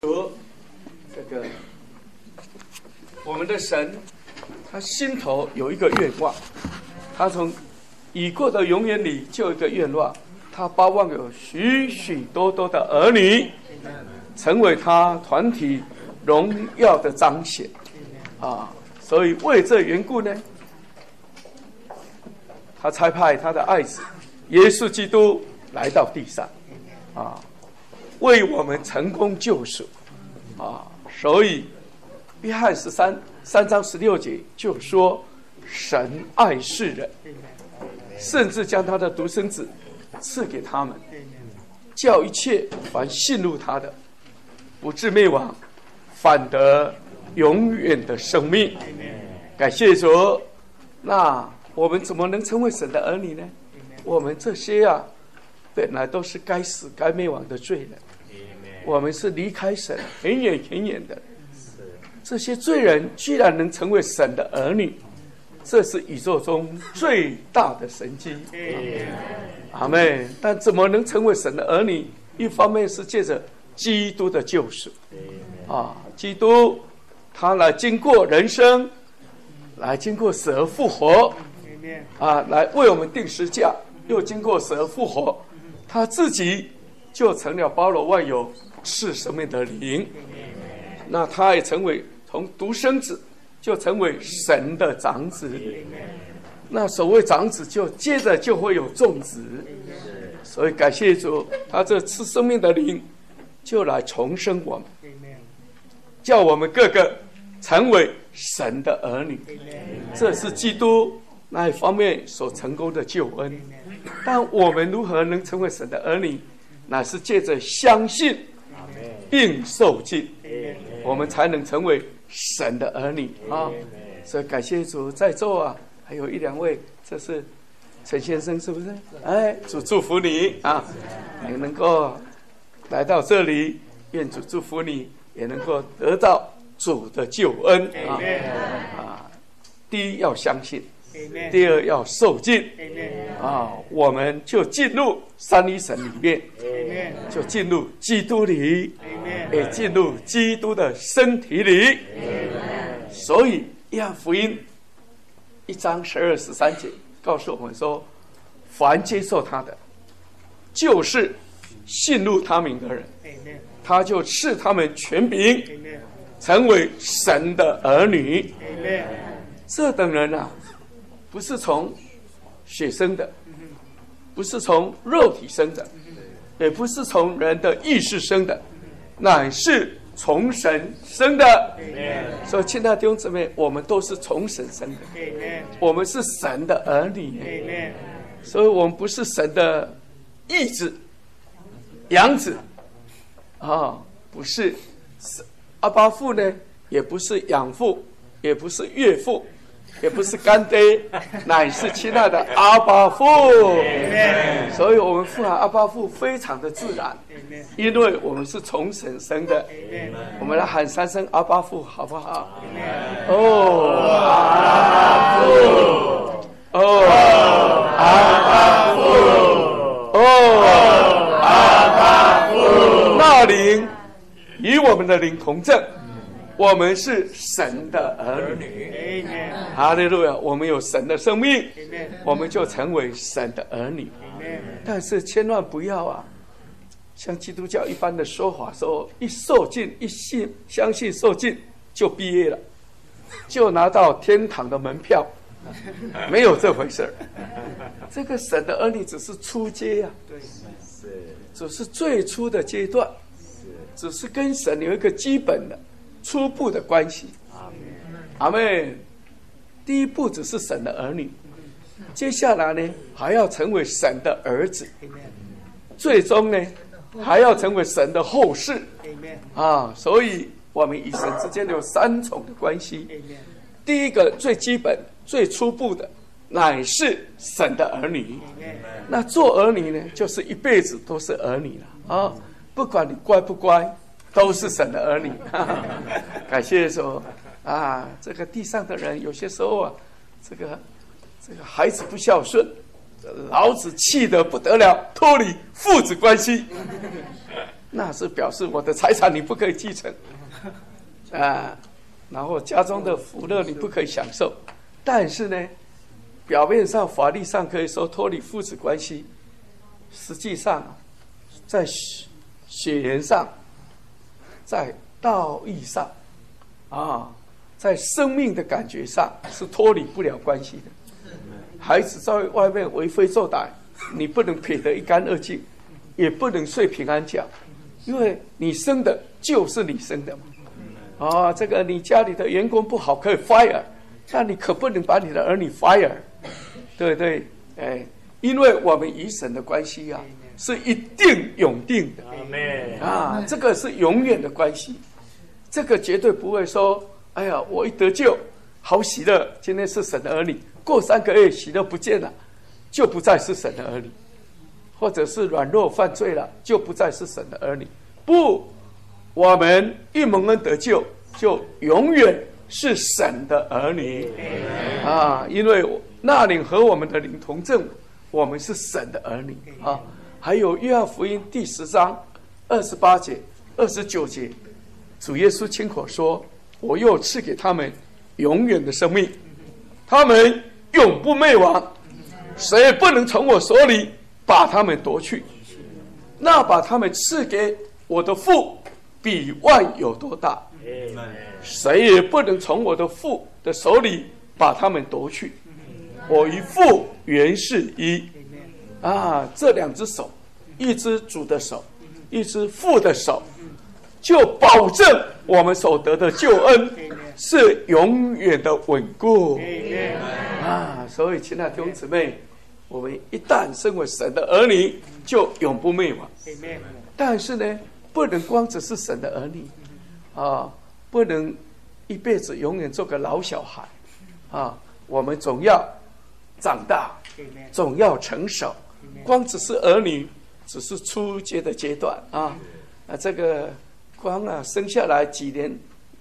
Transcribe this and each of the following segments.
这个我们的神，他心头有一个愿望，他从已过的永远里就有一个愿望，他巴望有许许多多的儿女，成为他团体荣耀的彰显啊！所以为这缘故呢，他差派他的爱子耶稣基督来到地上啊，为我们成功救赎啊！所以约翰3章16节就说，神爱世人，甚至将他的独生子赐给他们，叫一切凡信入他的，不至灭亡，反得永远的生命。感谢主。那我们怎么能成为神的儿女呢？我们这些本来都是该死该灭亡的罪人，我们是离开神很远很远的。这些罪人居然能成为神的儿女，这是宇宙中最大的神迹。阿们。但怎么能成为神的儿女？一方面是借着基督的救赎基督他来经过人生，来经过死而复活来为我们定十架，又经过死而复活，他自己就成了包罗万有赐生命的灵。那他也成为从独生子就成为神的长子。那所谓长子，就接着就会有众子。所以感谢主，他这赐生命的灵就来重生我们，叫我们个个成为神的儿女。这是基督那一方面所成功的救恩。但我们如何能成为神的儿女？乃是借着相信并受浸，我们才能成为神的儿女所以感谢主，在座还有一两位，这是陈先生，是不是？主祝福你你能够来到这里，愿主祝福你，也能够得到主的救恩第一要相信，第二要受浸我们就进入三一神里面，就进入基督里，也进入基督的身体里。所以约翰福音1章12、13节告诉我们说，凡接受他的，就是信入他名的人，他就赐他们权柄，成为神的儿女。这等人不是从血生的，不是从肉体生的，也不是从人的意识生的，乃是从神生的。所以亲爱的弟兄姊妹，我们都是从神生的，我们是神的儿女。所以我们不是神的义子、养子不是阿爸父呢，也不是养父，也不是岳父，也不是干爹，乃是亲爱的阿爸父。所以我们呼喊阿爸父非常的自然，因为我们是从神生的。我们来喊3声阿爸父，好不好？阿爸父，阿爸父，阿爸父。那灵与我们的灵同证，我们是神的儿女。哈利路亚！我们有神的生命，我们就成为神的儿女。但是千万不要像基督教一般的说法，说一受浸、一相信受浸就毕业了，就拿到天堂的门票。没有这回事。这个神的儿女只是初阶只是最初的阶段，只是跟神有一个基本的初步的关系。阿们。第一步只是神的儿女，接下来呢还要成为神的儿子，最终呢还要成为神的后世所以我们与神之间有3重的关系。第一个最基本最初步的乃是神的儿女。那做儿女呢，就是一辈子都是儿女了不管你乖不乖，都是神的儿女。感谢主这个地上的人有些时候这个孩子不孝顺，老子气得不得了，脱离父子关系那是表示我的财产你不可以继承啊，然后家中的福乐你不可以享受。但是呢，表面上法律上可以说脱离父子关系，实际上在血缘上，在道义上在生命的感觉上是脱离不了关系的。孩子在外面为非作歹，你不能撇得一干二净，也不能睡平安觉，因为你生的就是你生的嘛。这个你家里的员工不好可以 fire， 那你可不能把你的儿女 fire， 对不对？因为我们与神的关系是一定永定的，这个是永远的关系，这个绝对不会说，哎呀，我一得救，好喜乐，今天是神的儿女，过3个月喜乐不见了，就不再是神的儿女，或者是软弱犯罪了，就不再是神的儿女。不，我们一蒙恩得救，就永远是神的儿女因为那灵和我们的灵同证，我们是神的儿女还有约翰福音第10章28节、29节，主耶稣亲口说：“我又赐给他们永远的生命，他们永不灭亡，谁也不能从我手里把他们夺去。那把他们赐给我的父，比万有多大，谁也不能从我的父的手里把他们夺去。我与父原是一。”这2只手，一只主的手，一只父的手，就保证我们所得的救恩是永远的稳固所以亲爱的弟兄姊妹，我们一旦身为神的儿女，就永不灭亡。但是呢，不能光只是神的儿女不能一辈子永远做个老小孩我们总要长大，总要成熟。光只是儿女，只是初阶的阶段这个光生下来几年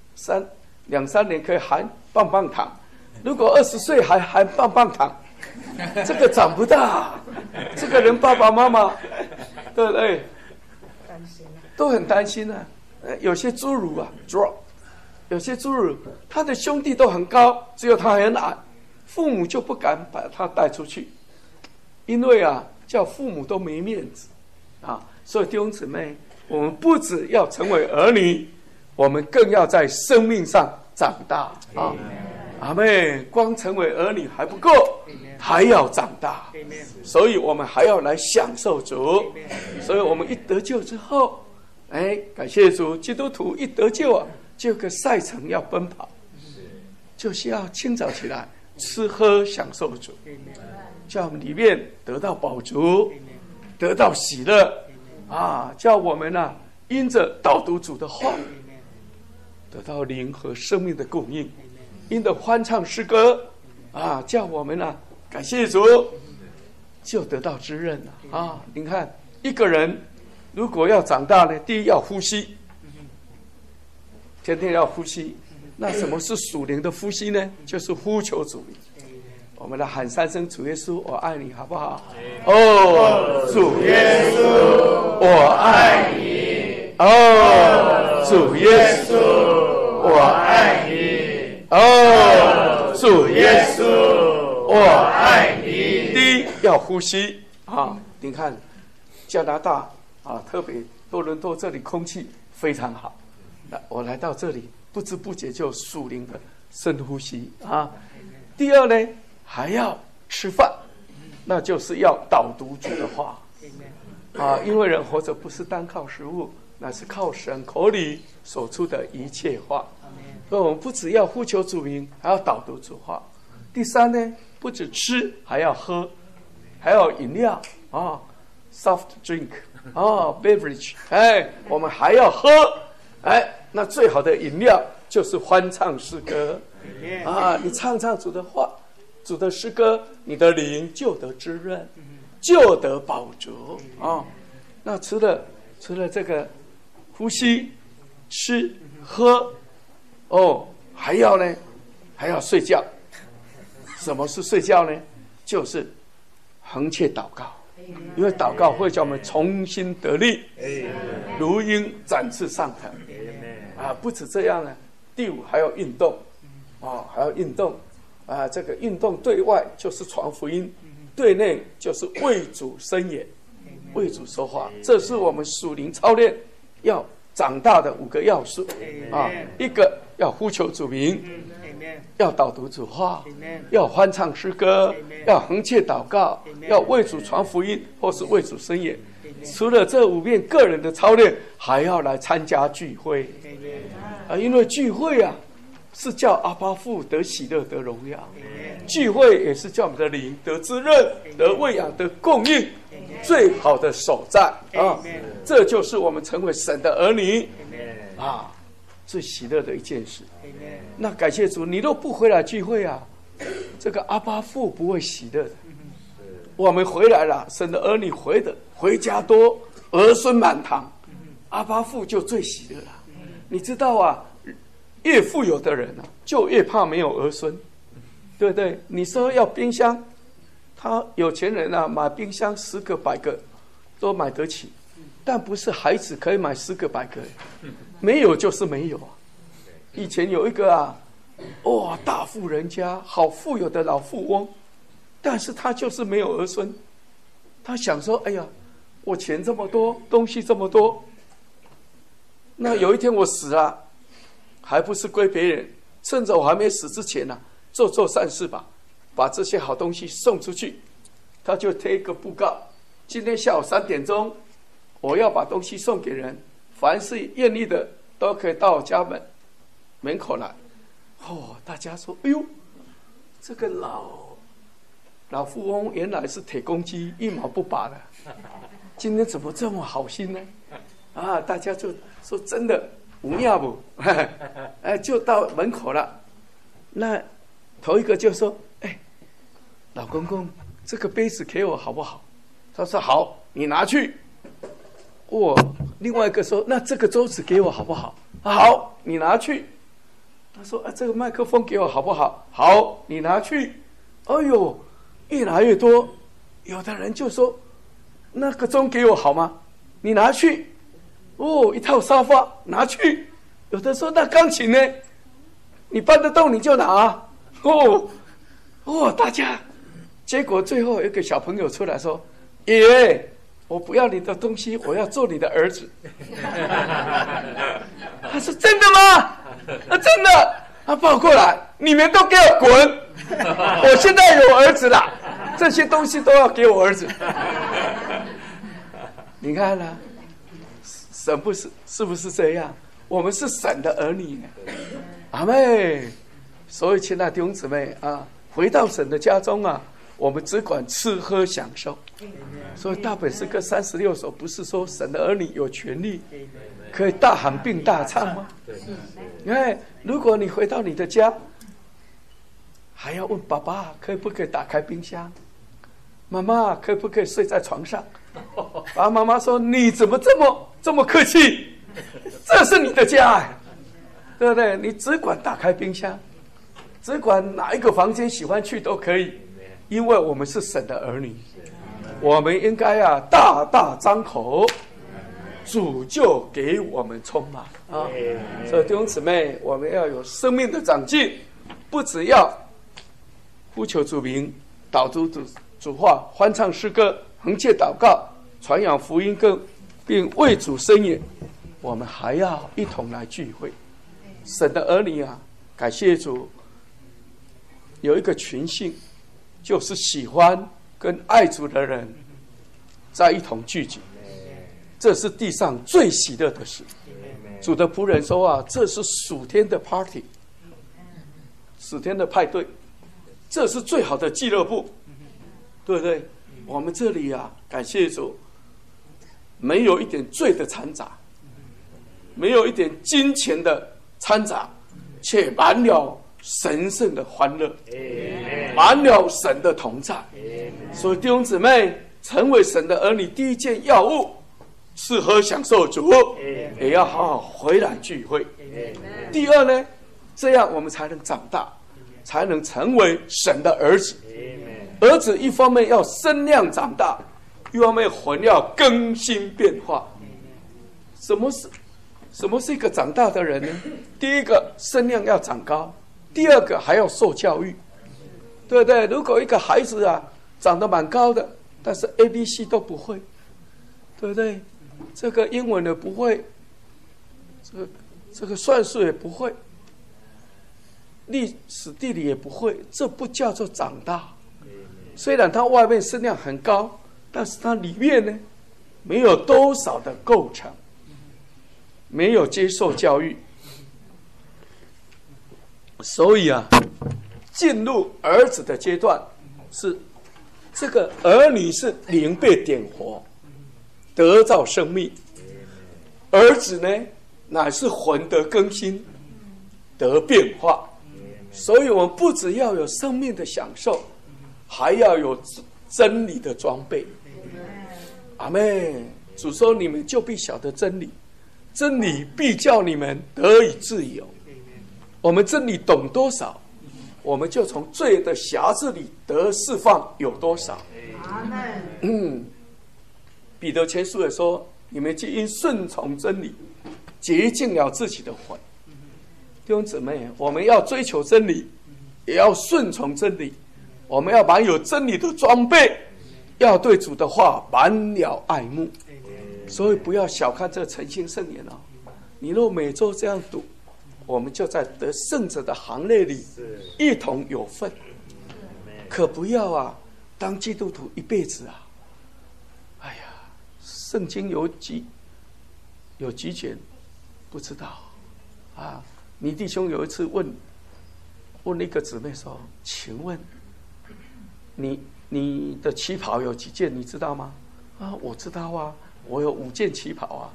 2-3年可以含棒棒糖，如果20岁还含棒棒糖，这个长不大，这个人爸爸妈妈对不对？都很担心有些侏儒有些侏儒他的兄弟都很高，只有他很矮，父母就不敢把他带出去，因为叫父母都没面子所以弟兄姊妹，我们不只要成为儿女，我们更要在生命上长大阿们。光成为儿女还不够，还要长大，所以我们还要来享受主。所以我们一得救之后，感谢主，基督徒一得救就有个赛程要奔跑，就是要清早起来吃喝享受主，叫我们里面得到饱足，得到喜乐叫我们因着导读主的话，得到灵和生命的供应，因着欢唱诗歌叫我们感谢主，就得到滋润了你看，一个人如果要长大呢，第一要呼吸，天天要呼吸。那什么是属灵的呼吸呢？就是呼求主名。我们来喊3声主耶稣我爱你，好不好？主耶稣我爱你，主耶稣我爱你，主耶稣我爱你。第一要呼吸你看加拿大特别多伦多这里空气非常好，我来到这里不知不觉就属灵的深呼吸第二呢，还要吃饭，那就是要导读主的话因为人活着不是单靠食物，那是靠神口里所出的一切话。所以我们不只要呼求主名，还要导读主话。第三呢，不只吃，还要喝，还要饮料soft drink beverage 我们还要喝那最好的饮料就是欢唱诗歌你唱主的话，主的诗歌，你的灵就得滋润，就得饱足那除了这个呼吸、吃、喝还要呢，还要睡觉。什么是睡觉呢？就是恒切祷告，因为祷告会叫我们重新得力如鹰展翅上腾。不止这样呢，第五还要运动，还要运动，这个运动对外就是传福音，对内就是为主伸言，为主说话。这是我们属灵操练要长大的5个要素一个要呼求主名，要导读主话，要欢唱诗歌，要横切祷告，要为主传福音，或是为主伸言。除了这5遍个人的操练，还要来参加聚会因为聚会是叫阿爸父得喜乐得荣耀，聚会也是叫我们的灵得滋润得喂养得供应最好的所在这就是我们成为神的儿女最喜乐的一件事。那感谢主，你若不回来聚会这个阿爸父不会喜乐的。我们回来了，神的儿女回家多，儿孙满堂，阿爸父就最喜乐了。你知道越富有的人就越怕没有儿孙，对不对？你说要冰箱，他有钱人买冰箱10个100个都买得起，但不是孩子可以买10个100个，没有就是没有以前有一个大富人家，好富有的老富翁，但是他就是没有儿孙。他想说，哎呀，我钱这么多，东西这么多，那有一天我死了，还不是归别人，趁着我还没死之前做善事吧，把这些好东西送出去。他就贴一个布告，今天下午3点钟我要把东西送给人，凡是愿意的都可以到我家门口来。大家说，哎呦，这个老富翁原来是铁公鸡，1毛不拔的，今天怎么这么好心呢？大家就说真的无恙不？就到门口了。那头一个就说，老公公，这个杯子给我好不好？他说好，你拿去。另外一个说，那这个桌子给我好不好？好，你拿去。他说这个麦克风给我好不好？好，你拿去。哎呦，越来越多。有的人就说，那个钟给我好吗？你拿去。一套沙发拿去。有的说，那钢琴呢？你搬得动你就拿。大家，结果最后有一个小朋友出来说，爷，我不要你的东西，我要做你的儿子。他说真的吗？真的。他抱过来，你们都给我滚！我现在有儿子了，这些东西都要给我儿子。你看神是不是这样？我们是神的儿女，阿妹。所以亲爱的弟兄姊妹回到神的家中我们只管吃喝享受。所以大本诗歌36首不是说神的儿女有权利可以大喊并大唱吗？如果你回到你的家，还要问爸爸可不可以打开冰箱，妈妈可不可以睡在床上？妈妈说，你怎么这么客气？这是你的家对不对？你只管打开冰箱，只管哪一个房间喜欢去都可以，因为我们是神的儿女，我们应该大大张口，主就给我们充满所以弟兄姊妹，我们要有生命的长进，不只要呼求主名，导读主话，欢唱诗歌，横切祷告，传扬福音并为主伸言，我们还要一同来聚会。神的儿女感谢主，有一个群性，就是喜欢跟爱主的人在一同聚集，这是地上最喜乐的事。主的仆人说这是属天的 party， 属天的派对，这是最好的俱乐部，对不对？我们这里感谢主，没有一点罪的掺杂，没有一点金钱的掺杂，却满了神圣的欢乐，满了神的同在。所以弟兄姊妹，成为神的儿女，第一件要务吃喝享受主，也要好好回来聚会。第二呢，这样我们才能长大，才能成为神的儿子。儿子一方面要身量长大，一方面魂要更新变化。 什么是一个长大的人呢？第一个，身量要长高；第二个，还要受教育，对不对？如果一个孩子啊长得蛮高的，但是 ABC 都不会，对不对？这个英文也不会，这个算术也不会，历史地理也不会，这不叫做长大。虽然他外面身量很高，但是他里面呢，没有多少的构成，没有接受教育。所以啊，进入儿子的阶段，是这个儿女是灵被点活，得造生命；儿子呢，乃是魂得更新，得变化。所以我们不只要有生命的享受，还要有真理的装备。阿们。主说：“你们就必晓得真理，真理必叫你们得以自由。”我们真理懂多少，我们就从罪的辖制里得释放有多少。阿们。彼得前书也说：“你们既因顺从真理，洁净了自己的魂。”弟兄姊妹，我们要追求真理，也要顺从真理。我们要满有真理的装备，要对主的话满了爱慕。所以不要小看这诚心圣言哦。你若每周这样读，我们就在得胜者的行列里一同有份。可不要啊，当基督徒一辈子啊，哎呀，圣经有几卷不知道啊。你弟兄有一次问一个姊妹说：“请问你的旗袍有几件？你知道吗？”啊，我知道啊，我有5件旗袍啊。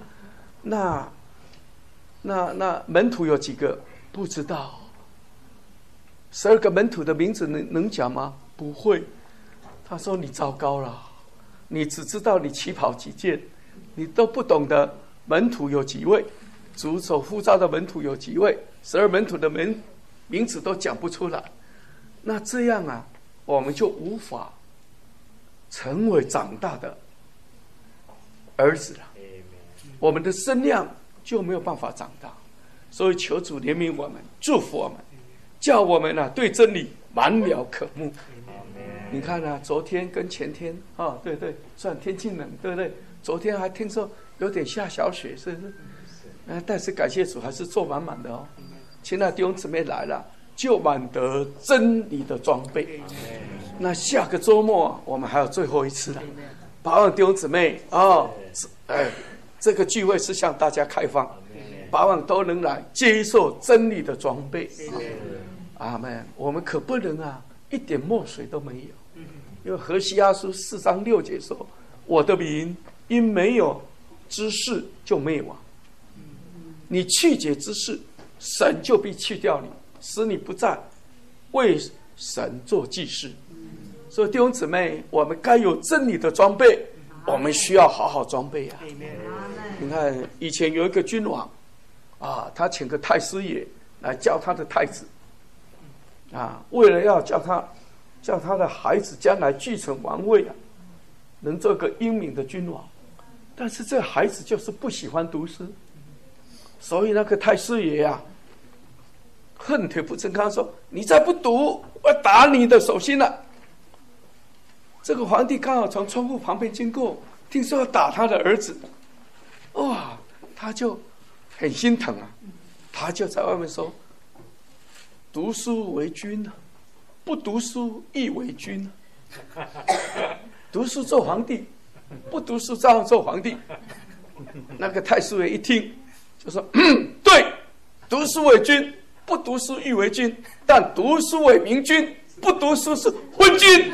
那门徒有几个？不知道。12个门徒的名字能讲吗？不会。他说：“你糟糕了，你只知道你旗袍几件，你都不懂得门徒有几位，主所呼召的门徒有几位，12门徒的名字都讲不出来。那这样啊，我们就无法成为长大的儿子了，我们的身量就没有办法长大。所以求主怜悯我们，祝福我们，叫我们啊对真理满了渴慕。你看啊，昨天跟前天啊，对对，虽然天气冷，对不对？昨天还听说有点下小雪，是不是？但是感谢主，还是坐满满的哦。亲爱的弟兄姊妹来了，就满得真理的装备。那下个周末我们还有最后一次了，把望弟兄姊妹哦，这个聚会是向大家开放，把望都能来接受真理的装备。阿们。我们可不能啊，一点墨水都没有，因为何西阿书4章6节说：“我的民因没有知识就灭亡。”你去解知识，神就必去掉你，使你不再为神做祭司。所以弟兄姊妹，我们该有真理的装备，我们需要好好装备啊。你看以前有一个君王啊，他请个太师爷来教他的太子啊，为了要叫他的孩子将来继承王位啊，能做个英明的君王。但是这孩子就是不喜欢读书，所以那个太师爷啊，恨铁不成钢，说：“你再不读，我打你的手心了。”这个皇帝刚好从窗户旁边经过，听说要打他的儿子，哇，他就很心疼啊，他就在外面说：“读书为君啊，不读书亦为君啊。读书做皇帝，不读书照样做皇帝。”那个太师爷一听就说：“对，读书为君，不读书亦为君，但读书为明君，不读书是昏君。”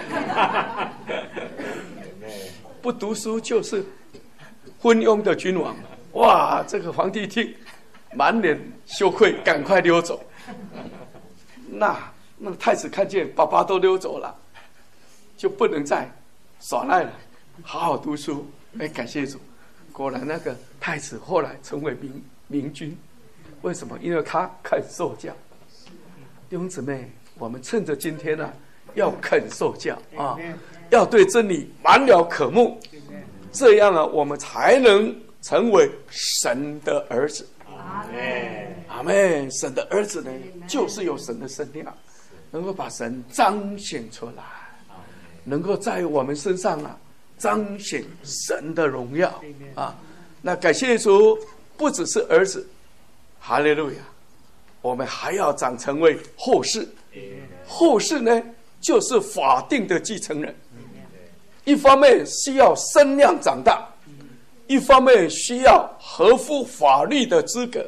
不读书就是昏庸的君王。哇，这个皇帝一听，满脸羞愧，赶快溜走。那太子看见爸爸都溜走了，就不能再耍赖了，好好读书。感谢主，果然那个太子后来成为明君。为什么？因为他肯受教。弟兄姊妹，我们趁着今天啊，要肯受教啊，要对真理满了渴慕，这样啊，我们才能成为神的儿子。 阿门， 阿们。神的儿子呢，就是有神的身量，能够把神彰显出来，能够在我们身上彰显神的荣耀啊。那感谢主，不只是儿子，哈利路亚，我们还要长成为后世。后世呢，就是法定的继承人，一方面需要身量长大，一方面需要合乎法律的资格。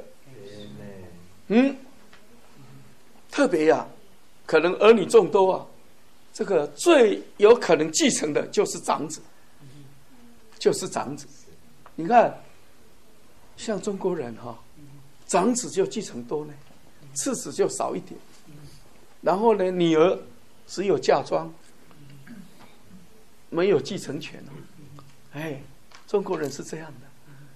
特别可能儿女众多这个最有可能继承的就是长子，你看，像中国人长子就继承多呢，次子就少一点，然后呢，女儿只有嫁妆，没有继承权。中国人是这样的，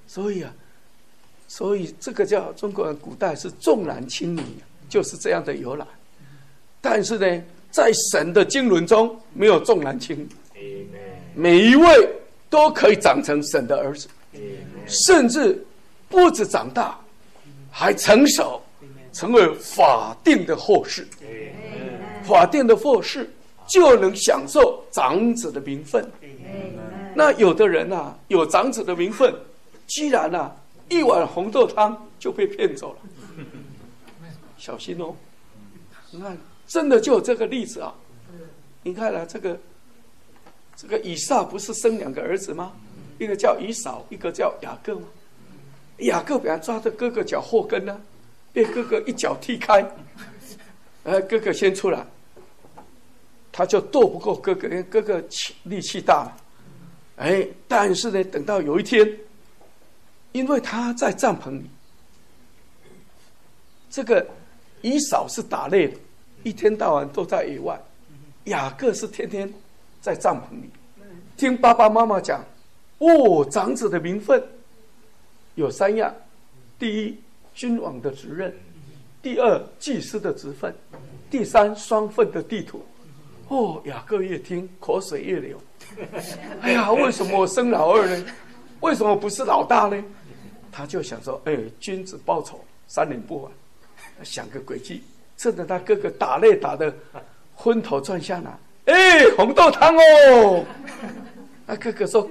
所以这个叫中国人古代是重男轻女，就是这样的由来。但是呢，在神的经纶中没有重男轻女，每一位都可以长成神的儿子，甚至不止长大，还成熟，成为法定的后世。法定的后世就能享受长子的名分。那有的人有长子的名分，居然一碗红豆汤就被骗走了，小心哦！你看，真的就有这个例子你看这个以撒不是生2个儿子吗？一个叫以扫，一个叫雅各吗？雅各被他抓着哥哥脚后跟被哥哥一脚踢开，哥哥先出来，他就斗不过哥哥，因为哥哥力气大了。但是呢，等到有一天，因为他在帐篷里，这个以扫是打猎的，一天到晚都在野外，雅各是天天在帐篷里听爸爸妈妈讲，长子的名分有3样：第一，君王的职任；第二，祭司的职分；第三，双份的地土。雅各越听口水越流。为什么我生老二呢？为什么不是老大呢？他就想说，君子报仇，3年不晚。想个诡计，趁着他哥哥打猎打得昏头转向红豆汤哦。哥哥说，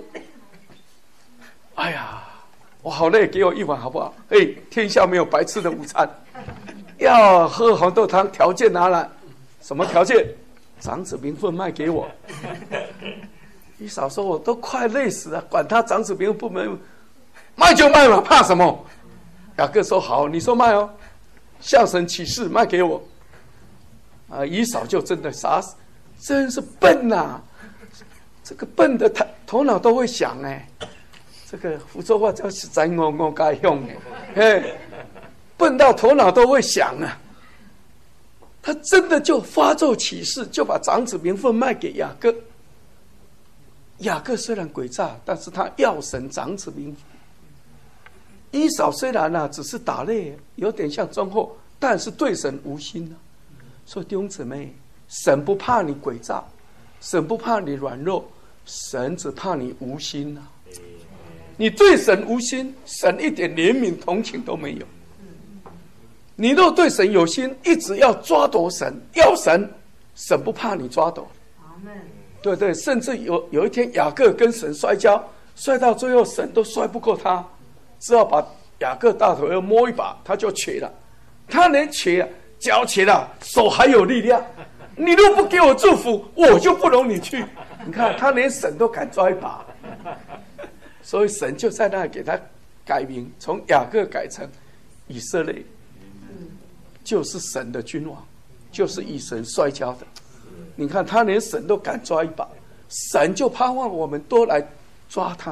我好累，给我1碗好不好？天下没有白吃的午餐，要喝红豆汤，条件拿来。什么条件？长子名分卖给我。以扫说，我都快累死了，管他长子名分不卖就卖嘛，怕什么？雅各说，好，你说卖哦，向神起誓卖给我。以扫就真的傻死，真是笨这个笨的头脑都会想这个福州话叫实在我该用笨到头脑都会想他真的就发咒起誓，就把长子名分卖给雅各。雅各虽然诡诈，但是他要神长子名分。以扫虽然只是打猎，有点像忠厚，但是对神无心所以弟兄姊妹，神不怕你诡诈，神不怕你软弱，神只怕你无心你对神无心，神一点怜悯同情都没有。你若对神有心，一直要抓夺神，要神，神不怕你抓夺。对，甚至有一天雅各跟神摔跤，摔到最后神都摔不过他，只好把雅各大腿又摸一把，他就瘸了。他连瘸了，脚瘸了，手还有力量。你若不给我祝福，我就不容你去。你看他连神都敢抓一把，所以神就在那里给他改名，从雅各改成以色列。就是神的君王，就是与神摔跤的。你看他连神都敢抓一把，神就盼望我们都来抓他。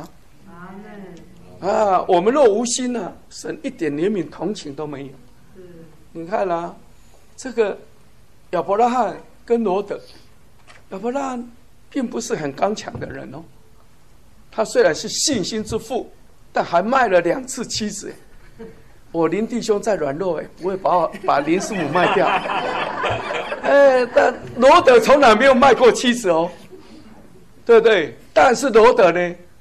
我们若无心神一点怜悯同情都没有。你看这个亚伯拉罕跟罗得，亚伯拉罕并不是很刚强的人他虽然是信心之父，但还卖了2次妻子。我林弟兄在软弱不会把林师母卖掉。但罗得从来没有卖过妻子对不对？但是罗得呢，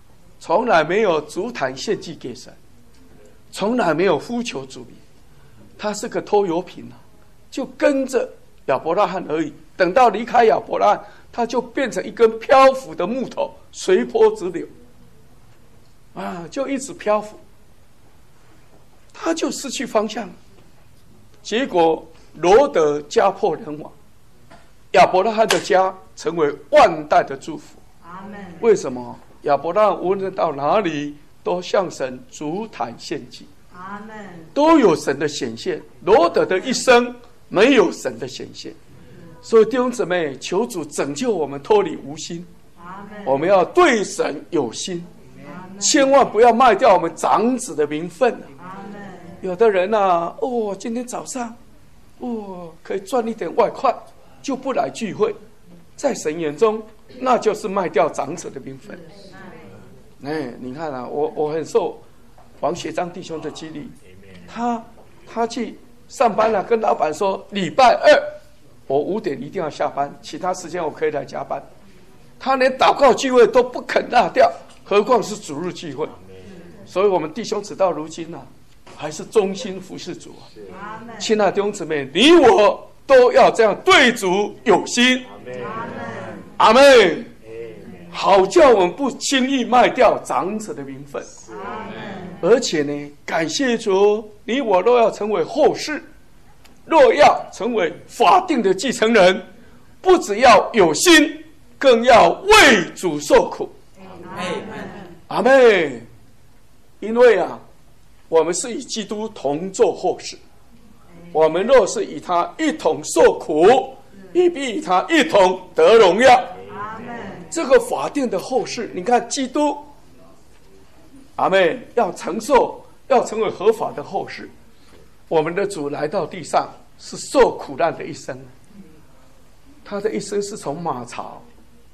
从来没有足坛献祭给神，从来没有呼求主名，他是个拖油瓶啊，就跟着亚伯拉罕而已。等到离开亚伯拉罕，他就变成一根漂浮的木头，随波逐流啊，就一直漂浮，他就失去方向。结果罗得家破人亡，亚伯拉罕的家成为万代的祝福。为什么？亚伯拉罕无论到哪里都向神足坛献祭，都有神的显现。罗得的一生没有神的显现，所以弟兄姊妹，求主拯救我们脱离无心，我们要对神有心，千万不要卖掉我们长子的名分。有的人啊，今天早上可以赚一点外快，就不来聚会，在神眼中那就是卖掉长子的名分。你看啊，我很受王学章弟兄的激励，他去上班了，跟老板说礼拜二我5点一定要下班，其他时间我可以来加班。他连祷告聚会都不肯落掉，何况是主日聚会。所以我们弟兄直到如今啊，还是忠心服侍主啊。亲爱的弟兄姊妹，你我都要这样对主有心。阿们。好叫我们不轻易卖掉长子的名分。而且呢，感谢主，你我都要成为后世，若要成为法定的继承人，不只要有心，更要为主受苦。阿们。因为啊，我们是与基督同作后世，我们若是与他一同受苦，也必与他一同得荣耀。这个法定的后世，你看基督，阿们，要承受，要成为合法的后世。我们的主来到地上是受苦难的一生，他的一生是从马槽，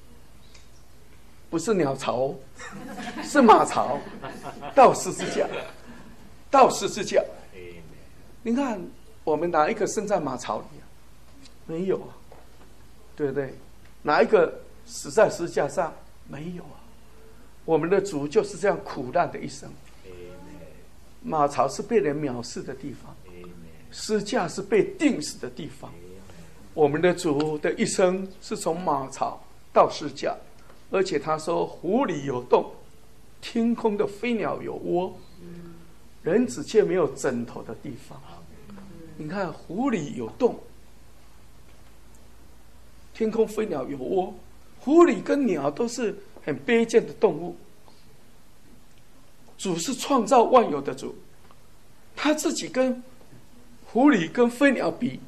不是鸟巢，是马槽，到十字架，到十字架。你看我们哪一个生在马槽里啊？没有啊，对不对？哪一个死在十字架上？没有啊。我们的主就是这样苦难的一生。马槽是被人藐视的地方，十字架是被钉死的地方。我们的主的一生是从马槽到十字架，而且他说湖里有洞，天空的飞鸟有窝，人子却没有枕头的地方。你看湖里有洞，天空飞鸟有窝，狐狸跟鸟都是很卑贱的动物。主是创造万有的主，他自己跟狐狸跟飞鸟比，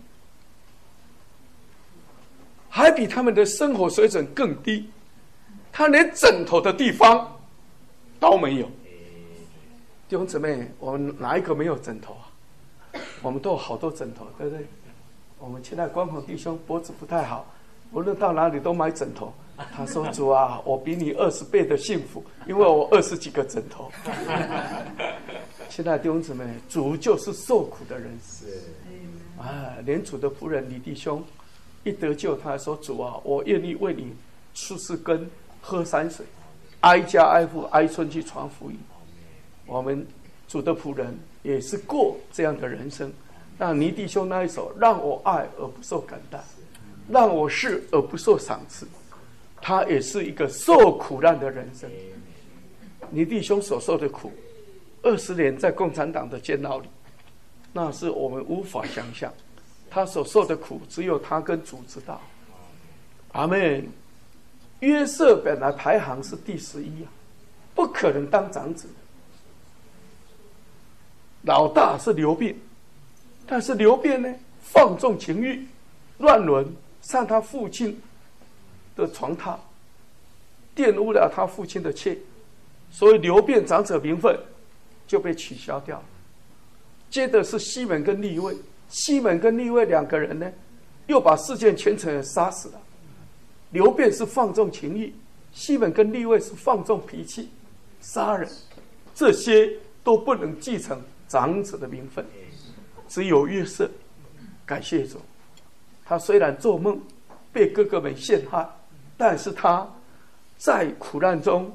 还比他们的生活水准更低，他连枕头的地方都没有。弟兄姊妹，我们哪一个没有枕头啊？我们都有好多枕头，对不对？我们现在光头弟兄脖子不太好，无论到哪里都买枕头。他说：“主啊，我比你20倍的幸福，因为我20几个枕头。”现在弟兄姊妹，主就是受苦的人，连主的仆人李弟兄一得救，他说：“主啊，我愿意为你吃4羹，喝3水，挨家挨户挨村去传福音。”我们主的仆人也是过这样的人生。那倪弟兄那一首“让我爱而不受感戴，让我侍而不受赏赐”，他也是一个受苦难的人生。倪弟兄所受的苦，20年在共产党的监牢里，那是我们无法想象。他所受的苦，只有他跟主知道。阿们。约瑟本来排行是第11啊，不可能当长子。老大是流便，但是流便呢，放纵情欲，乱伦，上他父亲的床榻，玷污了他父亲的妾，所以流便长子名分就被取消掉了。接着是西门跟利未，西门跟利未2个人呢，又把事件全城人杀死了。流便是放纵情欲，西门跟利未是放纵脾气，杀人，这些都不能继承长子的名分。只有约瑟，感谢主，他虽然做梦被哥哥们陷害，但是他在苦难中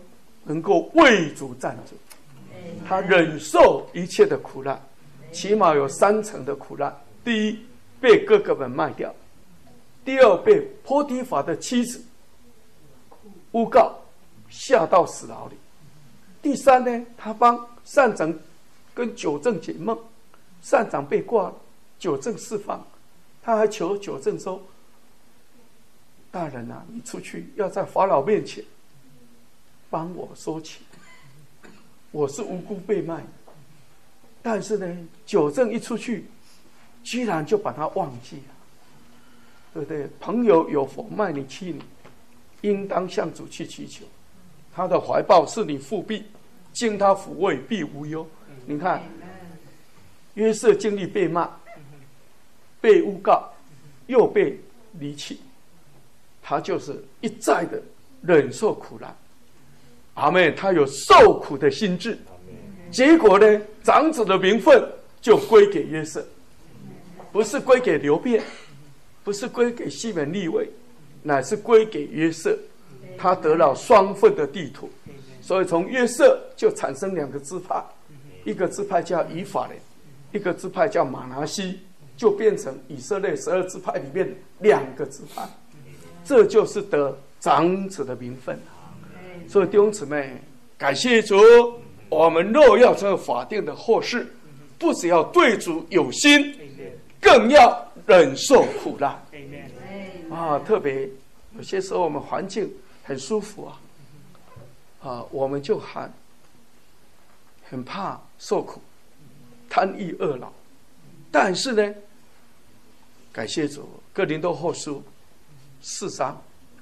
能够为主站住，他忍受一切的苦难，起码有3层的苦难：第一，被哥哥们卖掉；第二，被波提乏的妻子诬告，下到死牢里；第三呢，他帮善长跟九正解梦，善长被挂了，九正释放，他还求九正说：“大人啊，你出去要在法老面前帮我说情，我是无辜被卖的。”但是呢，九正一出去，居然就把他忘记了，对不对？朋友有否卖你欺你，应当向主去祈求，他的怀抱是你复庇，经他抚慰必无忧。你看，约瑟经历被骂、被诬告，又被离弃，他就是一再的忍受苦难。阿们，他有受苦的心志。结果呢，长子的名分就归给约瑟，不是归给流便，不是归给西门利未，乃是归给约瑟。他得了双份的地土，所以从约瑟就产生2个支派，一个支派叫以法莲，一个支派叫马拿西，就变成以色列12支派里面2个支派。这就是得长子的名分。所以弟兄姊妹，感谢主，我们若要成为法定的后世，不只要对主有心，更要忍受苦难。特别有些时候我们环境很舒服我们就很怕受苦，贪欲恶劳。但是呢，感谢主，哥林多后书4章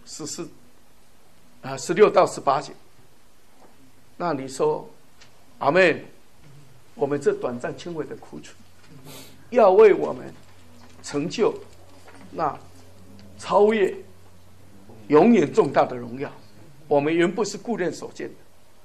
16到18节，那你说阿们，我们这短暂轻微的苦楚，要为我们成就那超越永远重大的荣耀。我们原不是顾念所见的，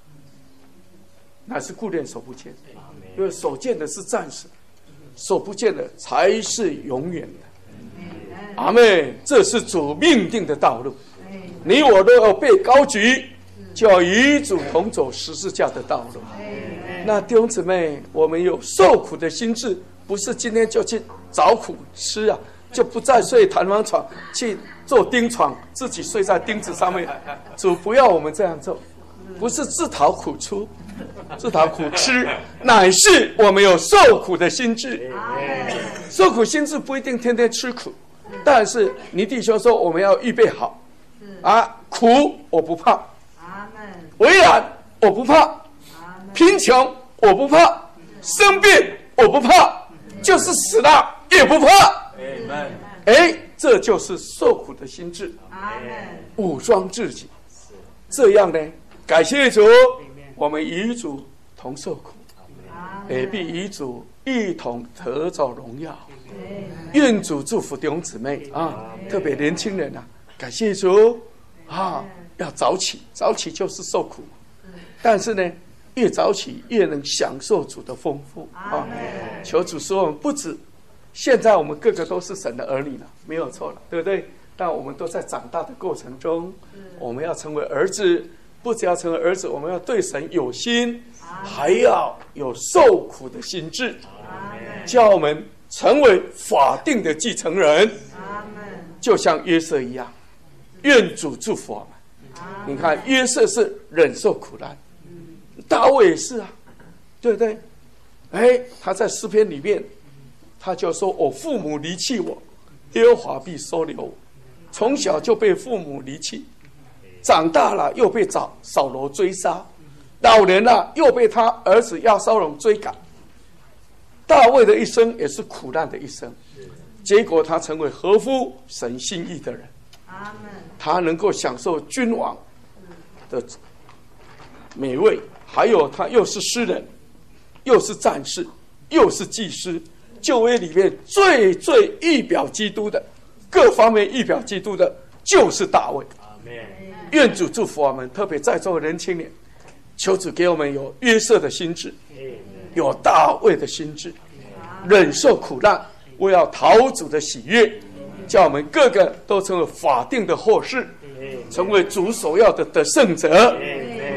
乃是顾念所不见的，因为所见的是暂时，所不见的才是永远的。阿们，这是主命定的道路，你我都要被高举，就要与主同走十字架的道路。那弟兄姊妹，我们有受苦的心志，不是今天就去找苦吃就不再睡弹簧床，去做钉床，自己睡在钉子上面。主不要我们这样做，不是自讨苦出、自讨苦吃，乃是我们有受苦的心志。受苦心志不一定天天吃苦，但是你弟兄说我们要预备好苦我不怕，危难我不怕，贫穷我不怕，生病我不怕，就是死了也不怕。这就是受苦的心志，武装自己。这样呢，感谢主，我们与主同受苦，必与主一同得着荣耀。愿主祝福弟兄姊妹特别年轻人感谢主要早起，早起就是受苦，但是呢，越早起越能享受主的丰富求主说，我们不止现在我们个个都是神的儿女了，没有错了，对不对？但我们都在长大的过程中，我们要成为儿子，不只要成为儿子，我们要对神有心，还要有受苦的心志，叫我们成为法定的继承人，就像约瑟一样。愿主祝福我们。你看约瑟是忍受苦难，大卫也是对不对？他在诗篇里面他就说，我父母离弃我，耶和华必收留我。从小就被父母离弃，长大了又被扫罗追杀，老年了又被他儿子押沙龙追赶。大卫的一生也是苦难的一生，结果他成为合乎神心意的人，他能够享受君王的美味，还有他又是诗人，又是战士，又是祭司，旧约里面最预表基督的，各方面预表基督的就是大卫。愿主祝福我们，特别在座的年轻人，求主给我们有约瑟的心志，有大卫的心志，忍受苦难，为要讨主的喜悦，叫我们个个都成为法定的后世，成为主所要的得胜者。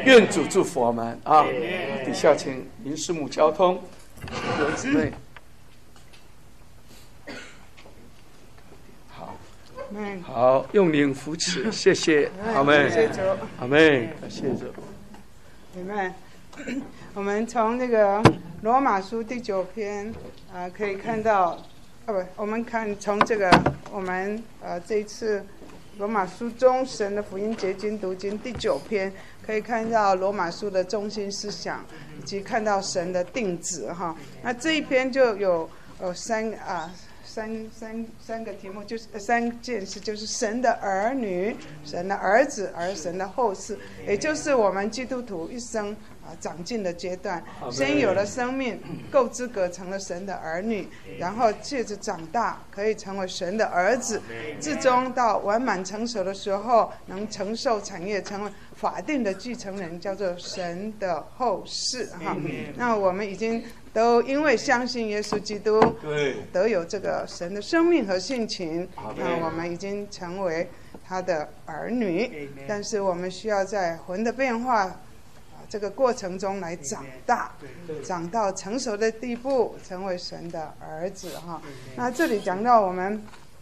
愿主祝福我们啊！底下请林师母交通，有姊妹。好，用灵扶持，谢谢，阿门，阿门，谢主， 阿门。我们从那个罗马书第9篇可以看到，我们看从这个我们这一次罗马书中神的福音结晶读经第9篇，可以看到罗马书的中心思想，以及看到神的定旨哈。那这一篇就有三个题目，就是3件事，就是神的儿女、神的儿子，而神的后世，也就是我们基督徒一生长进的阶段。先有了生命，够资格成了神的儿女，然后借着长大可以成为神的儿子，至终到完满成熟的时候，能承受产业，成为法定的继承人，叫做神的后世哈。那我们已经都因为相信耶稣基督，得有这个神的生命和性情，那我们已经成为他的儿女。但是我们需要在魂的变化这个过程中来长大，长到成熟的地步，成为神的儿子哈。那这里讲到我们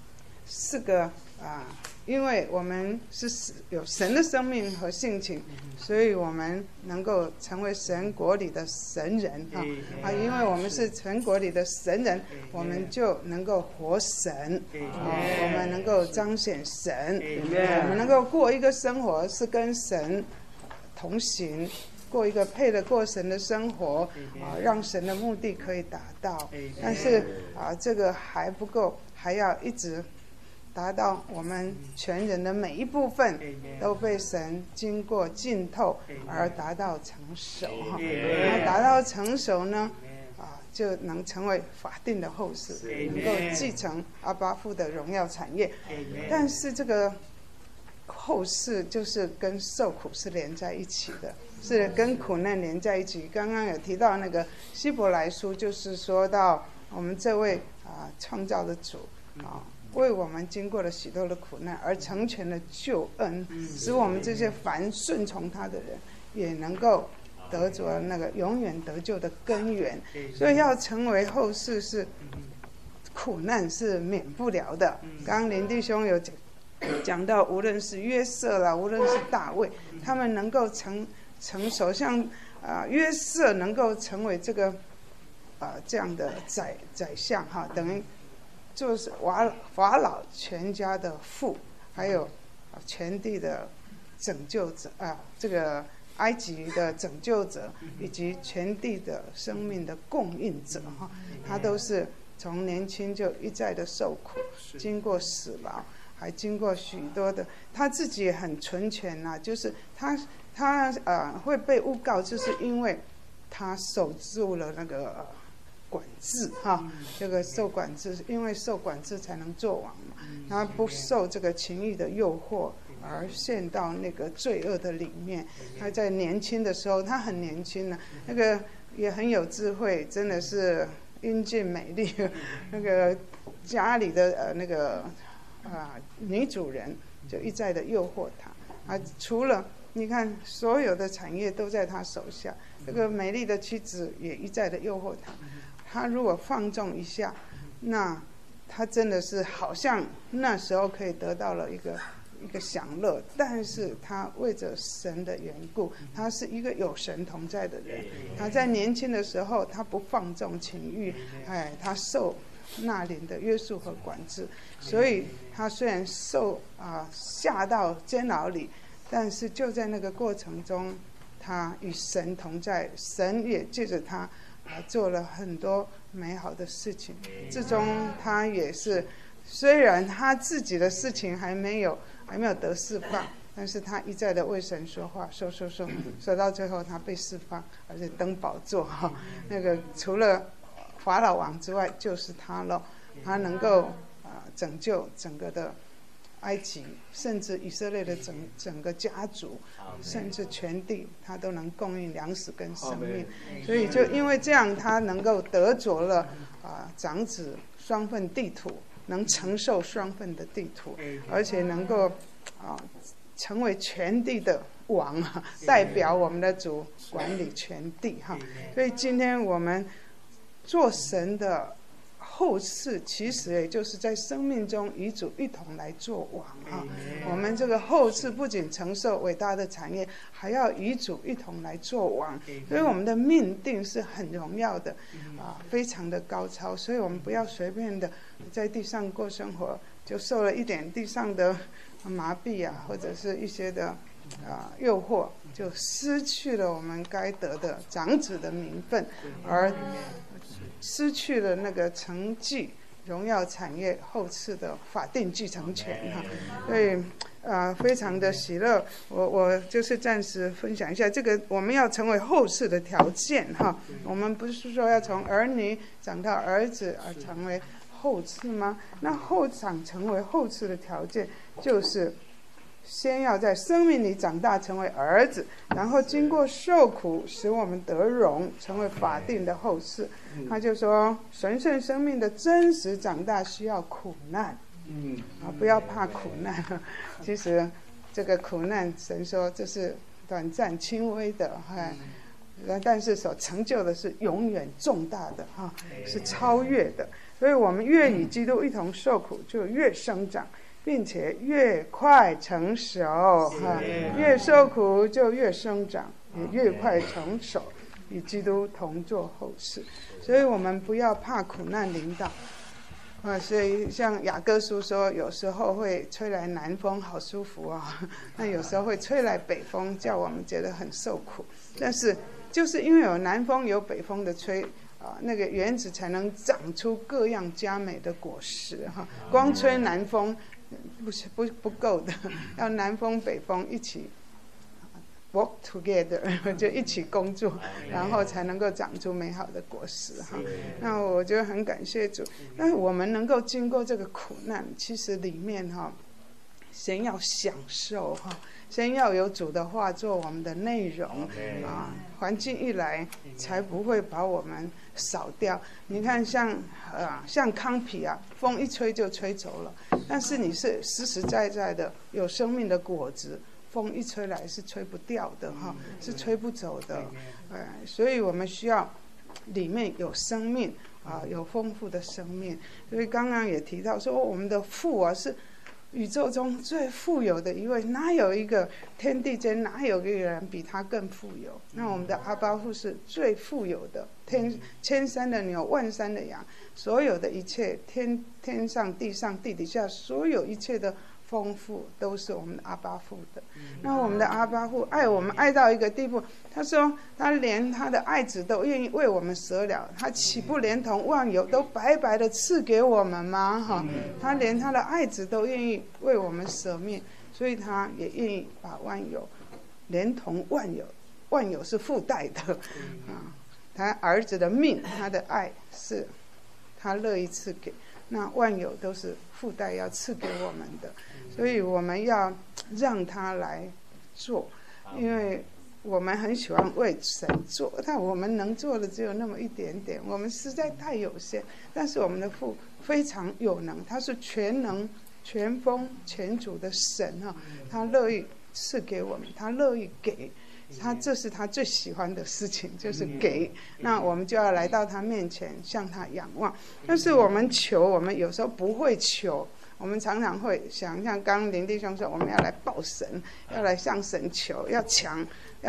4个因为我们是有神的生命和性情，所以我们能够成为神国里的神人因为我们是神国里的神人，我们就能够活神我们能够彰显神我们能够过一个生活是跟神同行，过一个配得过神的生活让神的目的可以达到。但是这个还不够，还要一直达到我们全人的每一部分都被神经过浸透而达到成熟那达到成熟呢就能成为法定的后世，能够继承阿爸父的荣耀产业。但是这个后世就是跟受苦是连在一起的，是跟苦难连在一起。刚刚有提到那个希伯来书，就是说到我们这位创造的主为我们经过了许多的苦难而成全了救恩，使我们这些凡顺从他的人也能够得着那个永远得救的根源。所以要成为后世是苦难是免不了的。刚刚林弟兄有讲到，无论是约瑟啦，无论是大卫，他们能够成熟，像约瑟能够成为这个这样的宰相等于就是法老全家的父，还有全地的拯救者这个埃及的拯救者，以及全地的生命的供应者他都是从年轻就一再的受苦，经过死牢，还经过许多的，他自己也很纯全就是他会被诬告，就是因为他守住了那个管制这个受管制，因为受管制才能做王嘛，他不受这个情欲的诱惑而陷到那个罪恶的里面。他在年轻的时候，他很年轻那个也很有智慧，真的是英俊美丽那个家里的那个女主人就一再的诱惑他除了你看所有的产业都在他手下，这个美丽的妻子也一再的诱惑他如果放纵一下，那他真的是好像那时候可以得到了一个享乐，但是他为着神的缘故，他是一个有神同在的人。他在年轻的时候，他不放纵情欲，他受那灵的约束和管制，所以他虽然下到监牢里，但是就在那个过程中，他与神同在，神也借着他做了很多美好的事情。最终他也是，虽然他自己的事情还没有得释放，但是他一再的为神说话，说到最后他被释放，而且登宝座那个除了法老王之外就是他了。他能够拯救整个的埃及，甚至以色列的整个家族，甚至全地，他都能供应粮食跟生命。所以就因为这样，他能够得着了长子双份地土，能承受双份的地土，而且能够成为全地的王啊，代表我们的主管理全地哈。所以今天我们做神的后嗣，其实也就是在生命中与主一同来做王哈。我们这个后嗣不仅承受伟大的产业，还要与主一同来做王。所以我们的命定是很荣耀的非常的高超。所以我们不要随便的在地上过生活，就受了一点地上的麻痹或者是一些的诱惑，就失去了我们该得的长子的名分，而失去了那个承继荣耀产业后嗣的法定继承权哈。所以非常的喜乐。我就是暂时分享一下这个我们要成为后嗣的条件哈。我们不是说要从儿女长到儿子而成为后嗣吗？那后长成为后嗣的条件，就是先要在生命里长大成为儿子，然后经过受苦使我们得荣，成为法定的后嗣。他就说神圣生命的真实长大需要苦难，不要怕苦难。其实这个苦难神说这是短暂轻微的但是所成就的是永远重大的是超越的。所以我们越与基督一同受苦，就越生长，并且越快成熟越受苦就越生长，也越快成熟，与基督同作后嗣。所以我们不要怕苦难临到所以像雅各书说，有时候会吹来南风，好舒服那有时候会吹来北风，叫我们觉得很受苦。但是就是因为有南风有北风的吹那个园子才能长出各样佳美的果实光吹南风不够的，要南风北风一起work together 就一起工作，然后才能够长出美好的果实那我就很感谢主。但是我们能够经过这个苦难，其实里面先要享受先要有主的话做我们的内容环境一来才不会把我们扫掉。你看像糠皮风一吹就吹走了，但是你是实实在在的有生命的果子，风一吹来是吹不掉的是吹不走的所以我们需要里面有生命有丰富的生命。所以刚刚也提到说我们的父是宇宙中最富有的一位，哪有一个天地间哪有一个人比他更富有？那我们的阿爸父是最富有的，千山的牛，万山的羊，所有的一切天上地上地底下所有一切的丰富都是我们的阿爸父的。那我们的阿爸父爱我们爱到一个地步，他说他连他的爱子都愿意为我们舍了，他岂不连同万有都白白的赐给我们吗他连他的爱子都愿意为我们舍命，所以他也愿意把万有连同万有是附带的他儿子的命，他的爱是他乐意赐给，那万有都是附带要赐给我们的。所以我们要让他来做，因为我们很喜欢为神做，但我们能做的只有那么一点点，我们实在太有限。但是我们的父非常有能，他是全能全丰全主的神他乐意赐给我们，他乐意给这是他最喜欢的事情，就是给。那我们就要来到他面前向他仰望。但是我们求，我们有时候不会求，我们常常会想，像刚刚林弟兄说，我们要来抱神，要来向神求，要抢，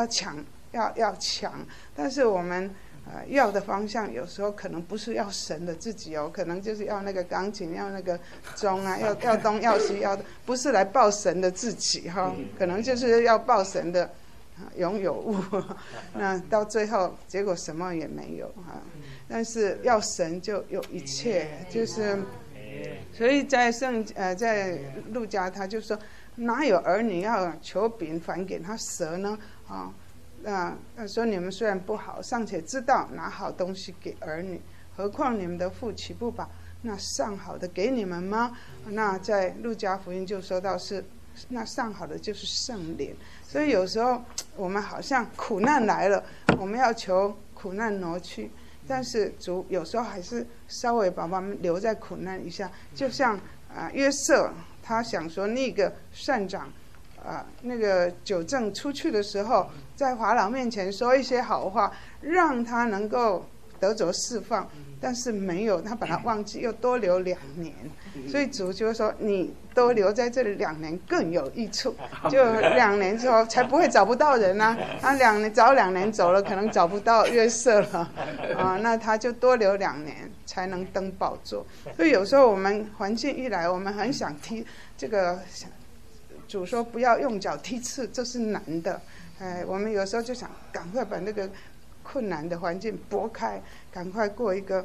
但是我们要的方向有时候可能不是要神的自己可能就是要那个钢琴，要那个钟要东要西，不是来抱神的自己可能就是要抱神的拥有物那到最后结果什么也没有但是要神就有一切，就是所以在路加他就说，哪有儿女要求饼反给他蛇呢说你们虽然不好，尚且知道拿好东西给儿女，何况你们的父岂不把那上好的给你们吗？那在路加福音就说到是那上好的就是圣灵。所以有时候我们好像苦难来了，我们要求苦难挪去，但是主有时候还是稍微把我们留在苦难一下。就像约瑟他想说那个善长那个纠正出去的时候，在法老面前说一些好话，让他能够得着释放。但是没有，他把他忘记，又多留2年。所以主就说：“你多留在这里2年更有益处。”就2年之后才不会找不到人啊！他早2年走了，可能找不到约瑟了那他就多留2年才能登宝座。所以有时候我们环境一来，我们很想踢这个。主说不要用脚踢刺，这是难的。我们有时候就想赶快把那个困难的环境拨开，赶快过一个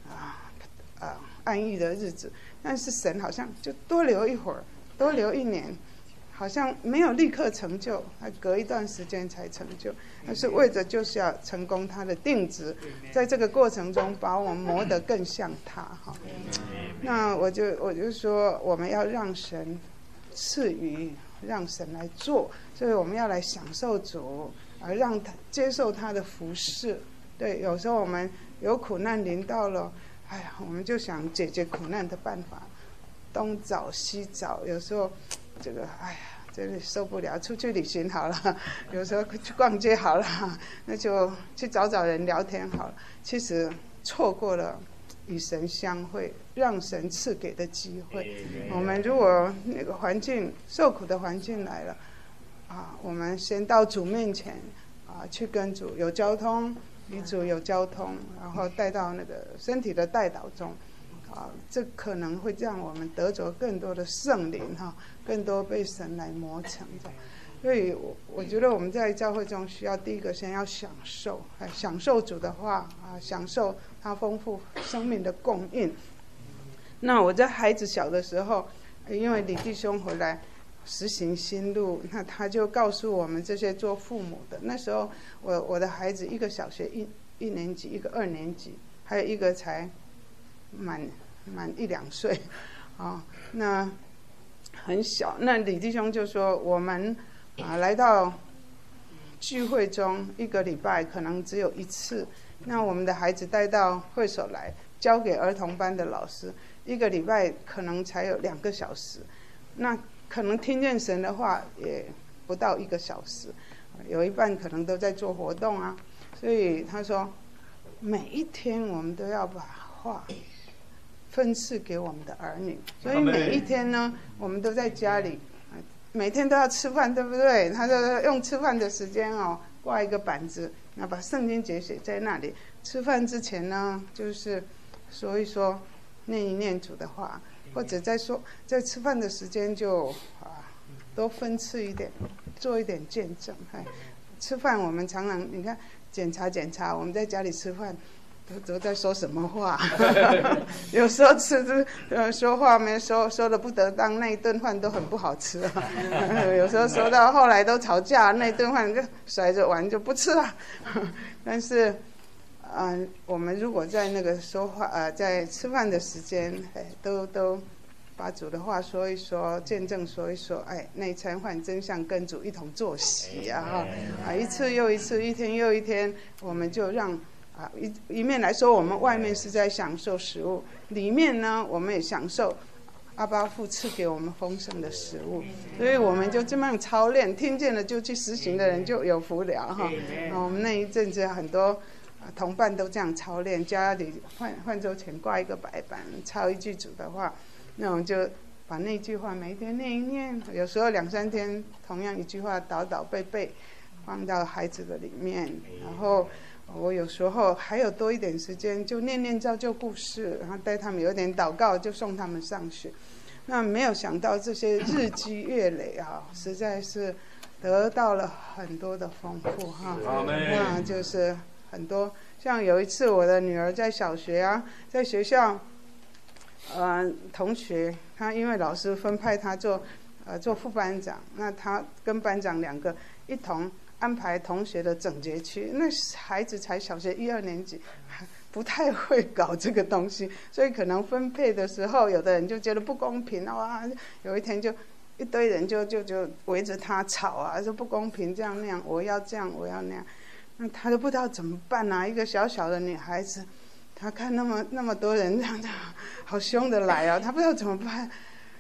安逸的日子。但是神好像就多留一会儿，多留1年，好像没有立刻成就，还隔一段时间才成就。但是为着就是要成功他的定旨，在这个过程中把我们磨得更像他哈。那我就说我们要让神赐予，让神来做，所以我们要来享受主，而让他接受他的服侍。对，有时候我们有苦难临到了，我们就想解决苦难的办法，东找西找，有时候这个真的受不了，出去旅行好了，有时候去逛街好了，那就去找人聊天好了。其实错过了与神相会，让神赐给的机会。我们如果那个环境受苦的环境来了我们先到主面前去跟主有交通，与主有交通，然后带到那个身体的代祷中这可能会让我们得着更多的圣灵更多被神来磨成的。所以我觉得我们在教会中需要第一个先要享受主的话享受他丰富生命的供应。那我在孩子小的时候，因为李弟兄回来实行新路，那他就告诉我们这些做父母的，那时候我的孩子一个小学一年级，一个2年级，还有一个才满1-2岁那很小。那李弟兄就说我们来到聚会中1个礼拜可能只有1次，那我们的孩子带到会所来交给儿童班的老师，1个礼拜可能才有2个小时，那可能听见神的话也不到1个小时，有一半可能都在做活动所以他说每一天我们都要把话分赐给我们的儿女，所以每一天呢我们都在家里每天都要吃饭，对不对？他就用吃饭的时间挂一个板子，那把圣经节写在那里。吃饭之前呢，就是说一说、念一念主的话，或者在吃饭的时间就多分赐一点，做一点见证。吃饭我们常常你看检查，我们在家里吃饭。都在说什么话？有时候说话没说的不得当，那一顿饭都很不好吃有时候说到后来都吵架，那一顿饭就甩着碗就不吃了。但是我们如果在那个说话在吃饭的时间，都把主的话说一说，见证说一说，那一餐饭真像跟主一同坐席一次又一次，一天又一天，我们就让。一面来说，我们外面是在享受食物，里面呢，我们也享受阿爸父赐给我们丰盛的食物，所以我们就这么样操练，听见了就去实行的人就有福了我们那一阵子很多同伴都这样操练，家里饭桌前挂一个白板，抄一句主的话，那我们就把那句话每天念一念，有时候2-3天，同样一句话倒背，放到孩子的里面，然后。我有时候还有多一点时间，就念造就故事，然后带他们有点祷告，就送他们上学。那没有想到这些日积月累实在是得到了很多的丰富那就是很多。像有一次我的女儿在小学在学校，同学他因为老师分派他做副班长，那他跟班长2个一同。安排同学的整洁区，那孩子才小学1-2年级，不太会搞这个东西，所以可能分配的时候，有的人就觉得不公平有一天就一堆人就围着他吵说不公平，这样那样，我要这样，我要那样，那他都不知道怎么办一个小小的女孩子，她看那么多人这样好凶的来他不知道怎么办。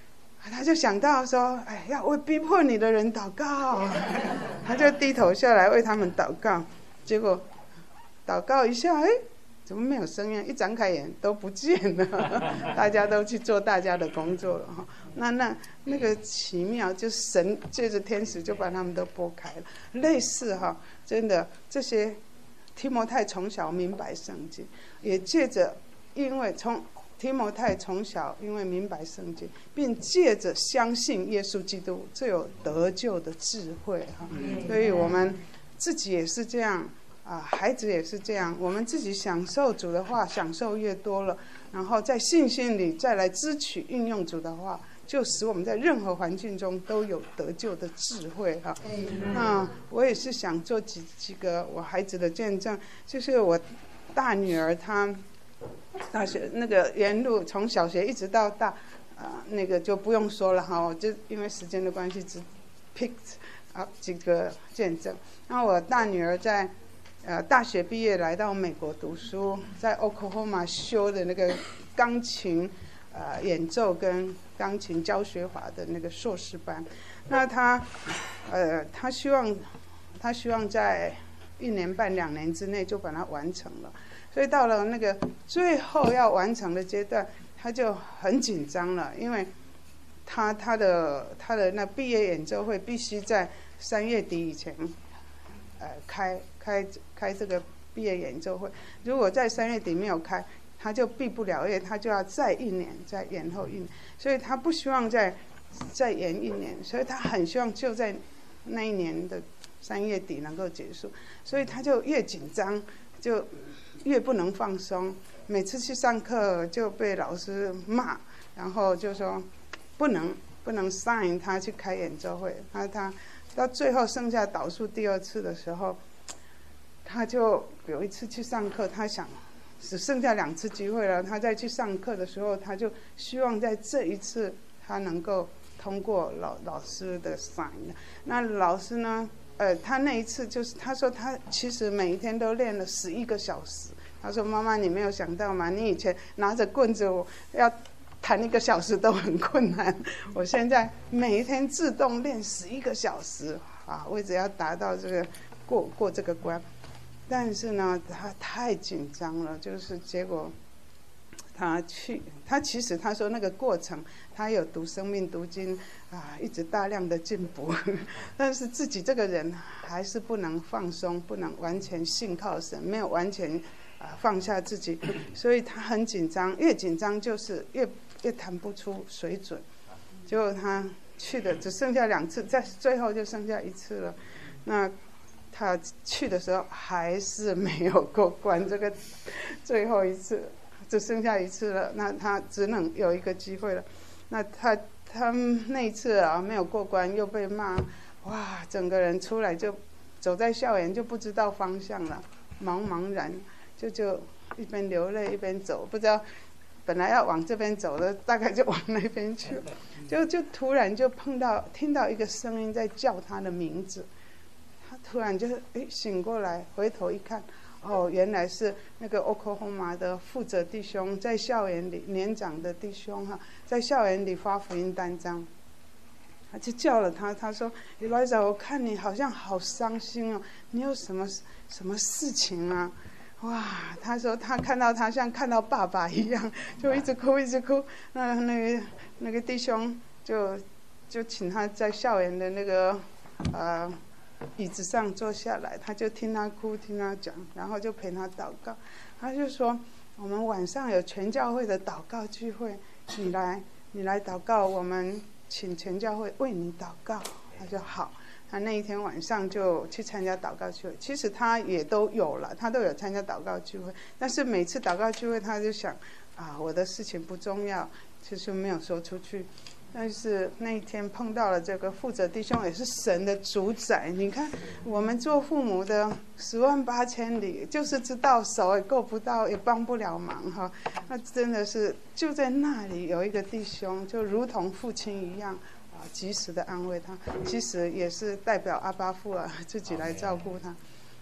他就想到说，哎，要为逼迫你的人祷告，他就低头下来为他们祷告。结果祷告一下，哎，怎么没有声音？一张开眼都不见了，大家都去做大家的工作了哈。那个奇妙，就是神借着天使就把他们都拨开了。类似哈，真的这些提摩太从小明白圣经，也借着因为提摩太从小因为明白圣经，并借着相信耶稣基督，这有得救的智慧哈。所以我们自己也是这样啊，孩子也是这样。我们自己享受主的话，享受越多了，然后在信心里再来支取运用主的话，就使我们在任何环境中都有得救的智慧哈。那我也是想做几个我孩子的见证，就是我大女儿她大学那个沿路从小学一直到大，那个就不用说了哈，我就因为时间的关系只 pick 几个见证。那我大女儿在大学毕业来到美国读书，在 Oklahoma 修的那个钢琴演奏跟钢琴教学法的那个硕士班。那她希望在1年半2年之内就把它完成了。所以到了那个最后要完成的阶段，他就很紧张了，因为他的那毕业演奏会必须在3月底以前，开这个毕业演奏会。如果在3月底没有开，他就毕不了业，他就要再1年，再延后1年。所以他不希望再延1年，所以他很希望就在那一年的3月底能够结束。所以他就越紧张，就越不能放松，每次去上课就被老师骂，然后就说不能 sign 他去开演奏会。他到最后剩下倒数第2次的时候，他就有一次去上课，他想只剩下2次机会了，他再去上课的时候，他就希望在这一次他能够通过老师的 sign。 那老师呢，他那一次就是他说他其实每一天都练了11个小时。他说妈妈，你没有想到吗？你以前拿着棍子我要弹1个小时都很困难，我现在每一天自动练11个小时啊，为了要达到这个过这个关。但是呢，他太紧张了，就是结果他其实他说那个过程他有读生命读经一直大量的进步，但是自己这个人还是不能放松，不能完全信靠神，没有完全放下自己，所以他很紧张，越紧张就是越弹不出水准。结果他去的只剩下2次，在最后就剩下1次了。那他去的时候还是没有过关，这个最后1次只剩下1次了，那他只能有一个机会了。那他那一次没有过关，又被骂，哇，整个人出来就走在校园就不知道方向了，茫然，就一边流泪一边走，不知道本来要往这边走的，大概就往那边去了，就突然就听到一个声音在叫他的名字，他突然就醒过来，回头一看，原来是那个 Oklahoma 的负责弟兄在校园里，年长的弟兄在校园里发福音单张。他就叫了他，他说 Eliza， 我看你好像好伤心哦，你有什么事情啊？哇，他说他看到他像看到爸爸一样，就一直哭一直哭。那个弟兄就请他在校园的那个椅子上坐下来，他就听他哭听他讲，然后就陪他祷告。他就说我们晚上有全教会的祷告聚会，你来祷告，我们请全教会为你祷告。他说好，他那一天晚上就去参加祷告聚会。其实他也都有了，他都有参加祷告聚会，但是每次祷告聚会他就想我的事情不重要，就是没有说出去。但是那一天碰到了这个负责弟兄，也是神的主宰。你看我们做父母的10万8千里，就是知道手也够不到，也帮不了忙哈。那真的是就在那里有一个弟兄，就如同父亲一样及时的安慰他，其实也是代表阿爸父自己来照顾他。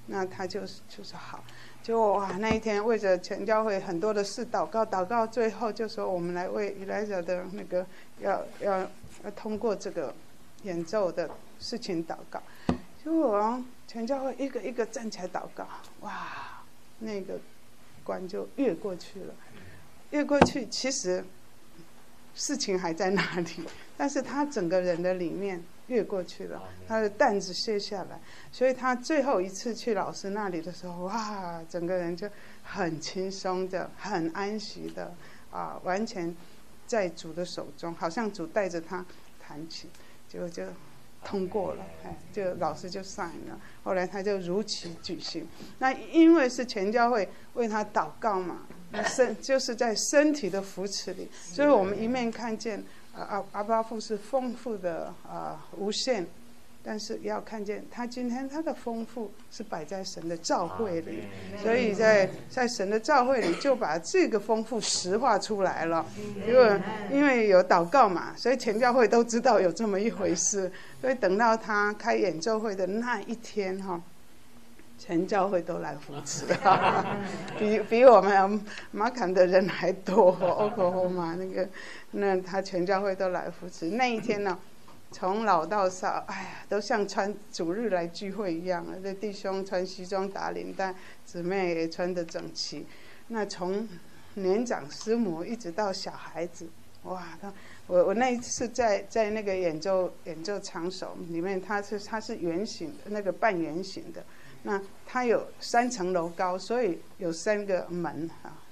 那他就是好。结果哇，那一天为着全教会很多的事祷告，最后就说我们来为以来者的那个要通过这个演奏的事情祷告。结果全教会一个一个站起来祷告，哇，那个关就越过去了。越过去，其实事情还在那里，但是他整个人的里面越过去了，他的担子卸下来，所以他最后一次去老师那里的时候，哇，整个人就很轻松的、很安息的完全在主的手中，好像主带着他弹琴，结果就通过了，就老师就sign了。后来他就如期举行。那因为是全教会为他祷告嘛，就是在身体的扶持里，所以我们一面看见阿爸父是丰富的无限，但是也要看见他今天他的丰富是摆在神的召会里，所以在神的召会里就把这个丰富实化出来了。因为有祷告嘛，所以全教会都知道有这么一回事，所以等到他开演奏会的那一天全教会都来扶持，比我们马坎的人还多。Oklahoma 那他全教会都来扶持。那一天呢，从老到少，哎呀，都像穿主日来聚会一样。这弟兄穿西装打领带，姊妹也穿得整齐。那从年长师母一直到小孩子，哇！我那一次在那个演奏场所里面，它是圆形的，那个半圆形的。那它有3层楼高，所以有3个门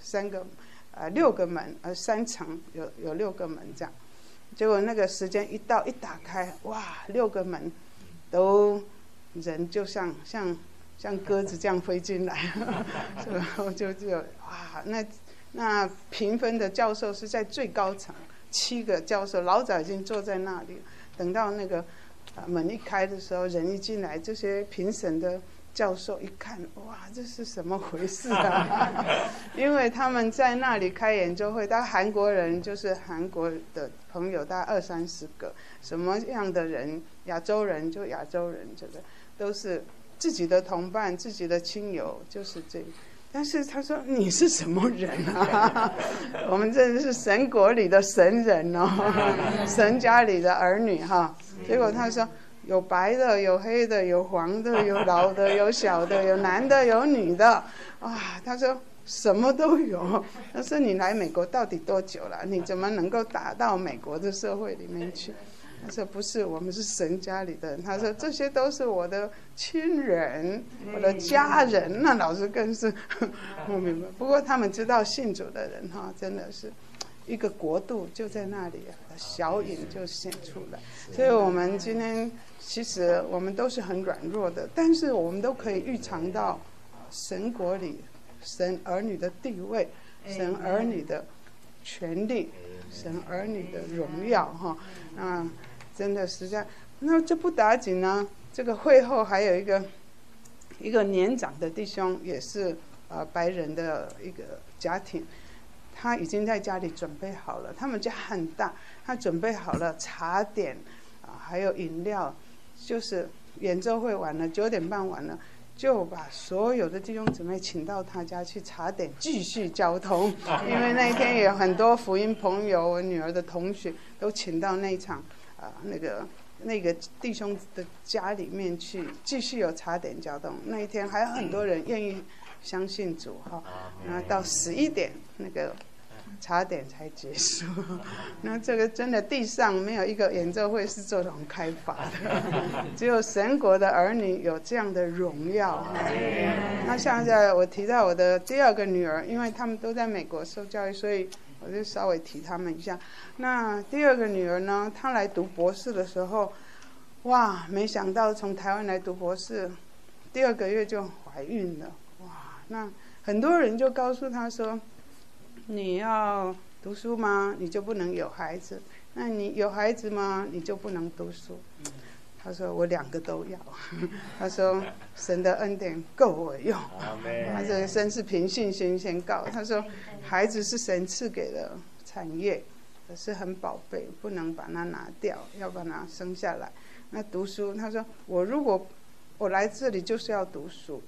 6个门，3层有6个门这样。结果那个时间一到，一打开，哇，6个门都人就像鸽子这样飞进来，然后就哇，那评分的教授是在最高层，7个教授老早已经坐在那里，等到那个门一开的时候，人一进来，这些评审的教授一看，哇，这是什么回事啊？因为他们在那里开研究会，大概韩国人就是韩国的朋友，大概20-30个，什么样的人，亚洲人就亚洲人，这个都是自己的同伴、自己的亲友，就是这个。但是他说你是什么人啊？我们这是神国里的神人哦，神家里的儿女哈。结果他说有白的，有黑的，有黄的，有老的，有小的，有男的，有女的，哇！他说什么都有。他说你来美国到底多久了？你怎么能够打到美国的社会里面去？他说不是，我们是神家里的人。他说这些都是我的亲人，我的家人。那老师更是不明白。不过他们知道信主的人真的是一个国度就在那里，小影就显出来。所以我们今天其实我们都是很软弱的，但是我们都可以预尝到神国里神儿女的地位，神儿女的权利，神儿女的荣耀真的实在。那这不打紧呢，这个会后还有一个年长的弟兄，也是白人的一个家庭，他已经在家里准备好了，他们家很大，他准备好了茶点还有饮料，就是演奏会完了9点半完了，就把所有的弟兄姊妹请到他家去茶点继续交通。因为那一天也有很多福音朋友，我女儿的同学都请到那一场那个弟兄的家里面去继续有茶点交通。那一天还有很多人愿意相信主那到11点那个茶点才结束。那这个真的地上没有一个演奏会是这种开法的，只有神国的儿女有这样的荣耀那现在我提到我的第2个女儿，因为他们都在美国受教育，所以我就稍微提他们一下。那第2个女儿呢，她来读博士的时候，哇，没想到从台湾来读博士，第2个月就怀孕了。哇，那很多人就告诉她说，你要读书吗？你就不能有孩子。那你有孩子吗？你就不能读书。他说我2个都要。他说神的恩典够我用。他这个真是凭信心宣告。他说孩子是神赐给的产业，可是很宝贝，不能把它拿掉，要把它生下来。那读书，他说如果我来这里就是要读书，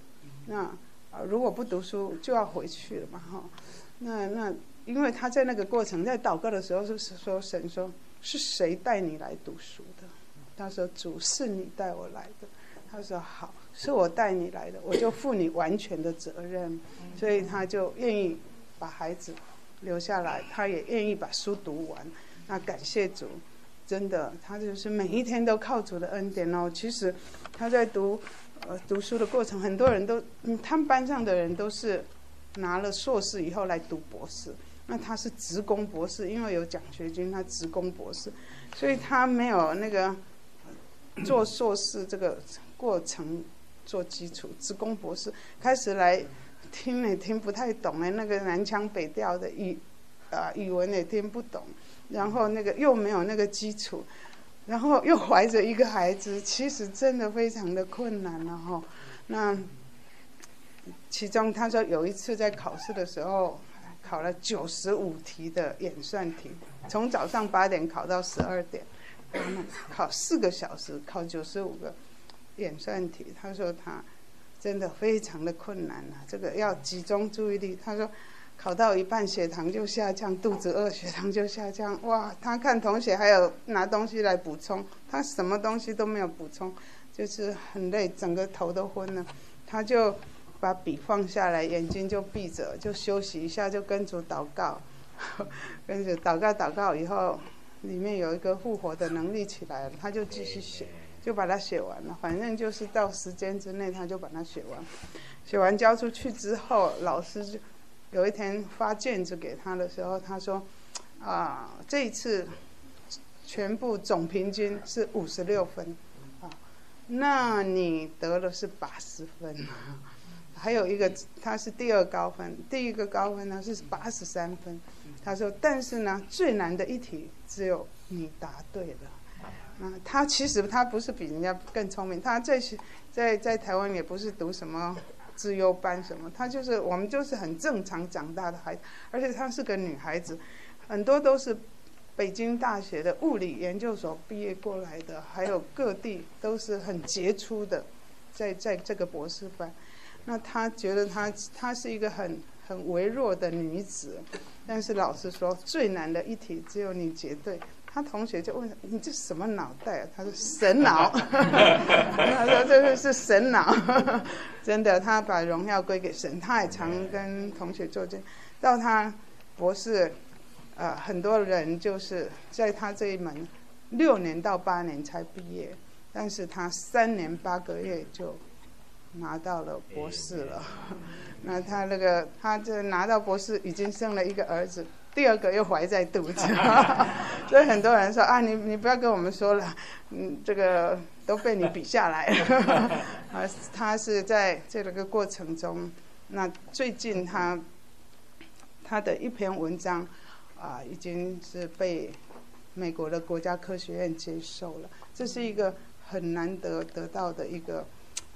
那如果不读书就要回去了嘛哈。那因为他在那个过程在祷告的时候就是说神说是谁带你来读书的？他说主是你带我来的。他说好，是我带你来的，我就负你完全的责任。所以他就愿意把孩子留下来，他也愿意把书读完。那感谢主，真的他就是每一天都靠主的恩典哦。其实他在读书的过程，很多人都他们班上的人都是拿了硕士以后来读博士，那他是职工博士，因为有奖学金，他职工博士，所以他没有那个做硕士这个过程做基础。职工博士开始来听也听不太懂那个南腔北调的语文也听不懂，然后那个又没有那个基础，然后又怀着一个孩子，其实真的非常的困难了哈。那其中他说有一次在考试的时候考了95题的演算题，从早上8点考到12点，考4个小时，考95个演算题。他说他真的非常的困难啊，这个要集中注意力。他说考到一半血糖就下降，肚子饿血糖就下降，哇！他看同学还有拿东西来补充，他什么东西都没有补充，就是很累，整个头都昏了。他就把笔放下来，眼睛就闭着，就休息一下，就跟主祷告，跟主祷告以后，里面有一个复活的能力起来了，他就继续写，就把它写完了。反正就是到时间之内，他就把它写完。写完交出去之后，老师就有一天发卷子给他的时候，他说这一次全部总平均是56分啊，那你得了是80分。还有一个他是第2高分，第一个高分呢是83分。他说但是呢最难的一题只有你答对了。他其实他不是比人家更聪明，他在台湾也不是读什么资优班什么，他就是我们就是很正常长大的孩子，而且她是个女孩子，很多都是北京大学的物理研究所毕业过来的，还有各地都是很杰出的，在这个博士班。那他觉得他是一个很微弱的女子，但是老师说最难的一题只有你解对。他同学就问你这什么脑袋啊？他说神脑。他说这个是神脑。真的，他把荣耀归给神。他也常跟同学作证，到他博士很多人就是在他这一门6年到8年才毕业，但是他3年8个月就拿到了博士了。那他这拿到博士已经生了一个儿子，第2个又怀在肚子。所以很多人说你不要跟我们说了，这个都被你比下来了。他是在这个过程中，那最近他的一篇文章已经是被美国的国家科学院接受了。这是一个很难得到的一个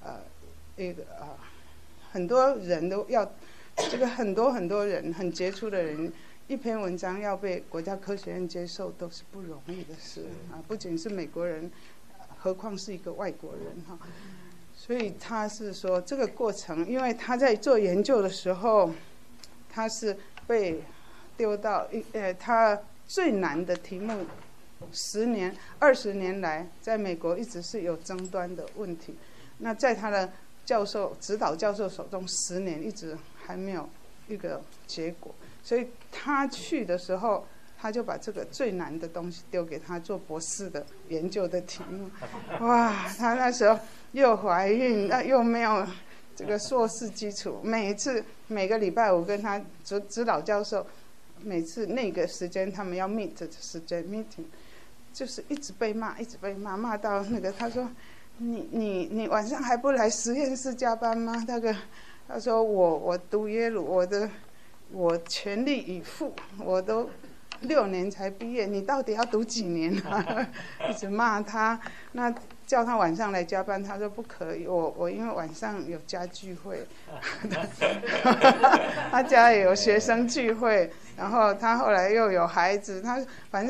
很多人都要这个很多人很杰出的人，一篇文章要被国家科学院接受都是不容易的事不仅是美国人，何况是一个外国人哈。所以他是说这个过程，因为他在做研究的时候，他是被丢到他最难的题目，10年20年来在美国一直是有争端的问题。那在他的指导教授手中10年一直还没有一个结果，所以他去的时候，他就把这个最难的东西丢给他做博士的研究的题目。哇，他那时候又怀孕，又没有这个硕士基础，每个礼拜5跟他指导教授，每次那个时间他们要 meet 的时间 meeting， 就是一直被骂，骂到那个他说。你晚上还不来实验室加班吗？他说我读耶鲁，我全力以赴，我都6年才毕业，你到底要读几年啊？一直骂他，那叫他晚上来加班，他说不可以，我因为晚上有家聚会，他家也有学生聚会，然后他后来又有孩子，他反正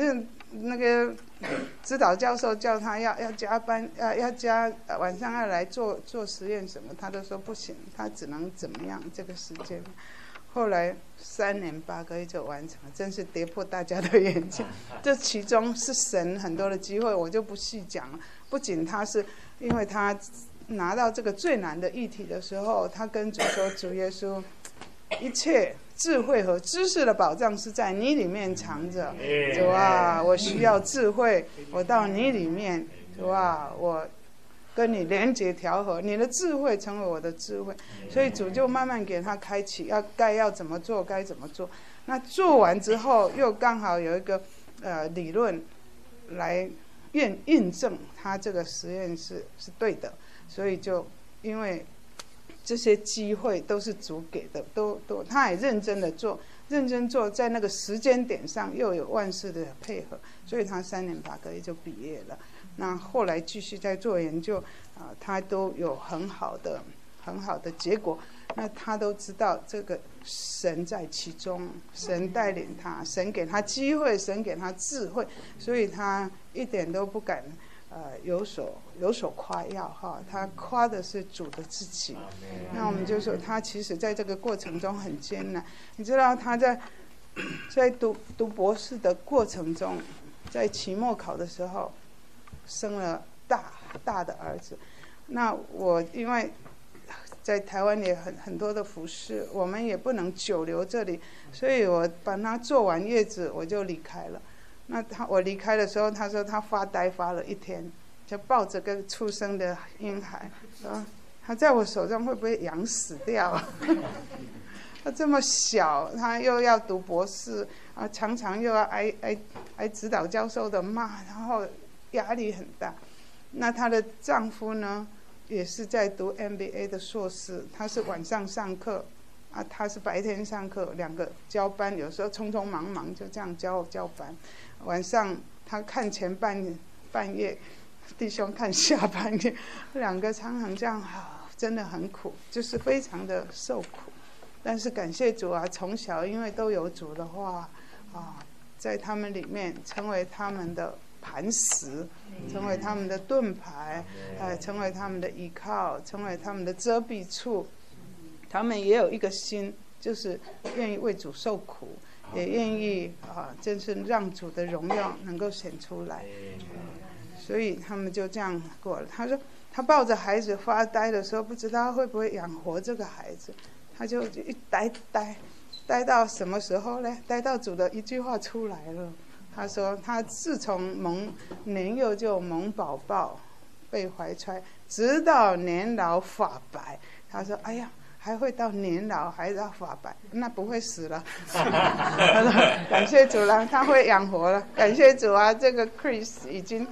那个指导教授叫他要加班，要加晚上要来做实验什么，他都说不行，他只能怎么样这个时间。后来3年8个月就完成了，真是跌破大家的眼镜。这其中是神很多的机会，我就不细讲了。不仅他是因为他拿到这个最难的议题的时候，他跟主说：“主耶稣，一切智慧和知识的宝藏是在你里面藏着。主啊，我需要智慧，我到你里面。主啊，我跟你连结调和，你的智慧成为我的智慧。所以主就慢慢给他开启，该要怎么做，该怎么做。那做完之后，又刚好有一个理论来印证他这个实验是对的。所以就因为这些机会都是主给的，都他也认真做，在那个时间点上又有万事的配合，所以他3年8个月就毕业了。那后来继续在做研究，他都有很好的结果。那他都知道这个神在其中，神带领他，神给他机会，神给他智慧，所以他一点都不敢有所夸耀哈，他夸的是主的自己。那我们就说他其实在这个过程中很艰难。你知道他在读博士的过程中，在期末考的时候生了大的儿子。那我因为在台湾也很多的服侍，我们也不能久留这里，所以我把他做完月子我就离开了。那我离开的时候，他说他发呆发了1天，就抱着个出生的婴孩，他在我手上会不会养死掉？他这么小，他又要读博士啊，常常又要挨指导教授的骂，然后压力很大。那她的丈夫呢，也是在读 MBA 的硕士，他是晚上上课啊，他是白天上课，2个交班，有时候匆匆忙忙就这样交班。晚上他看前半夜，弟兄看下半夜，2个常常这样，真的很苦，就是非常的受苦。但是感谢主啊，从小因为都有主的话在他们里面成为他们的磐石，成为他们的盾牌，成为他们的依靠，成为他们的遮蔽处。他们也有一个心，就是愿意为主受苦，也愿意真是让主的荣耀能够显出来。所以他们就这样过了。他说他抱着孩子发呆的时候，不知道会不会养活这个孩子，他就一呆到什么时候呢？呆到主的一句话出来了。他说他自从年幼就蒙宝宝，被怀揣，直到年老发白。他说哎呀，还会到年老还到发白，那不会死了。他说感谢主了，他会养活了，感谢主啊！这个 Chris 已经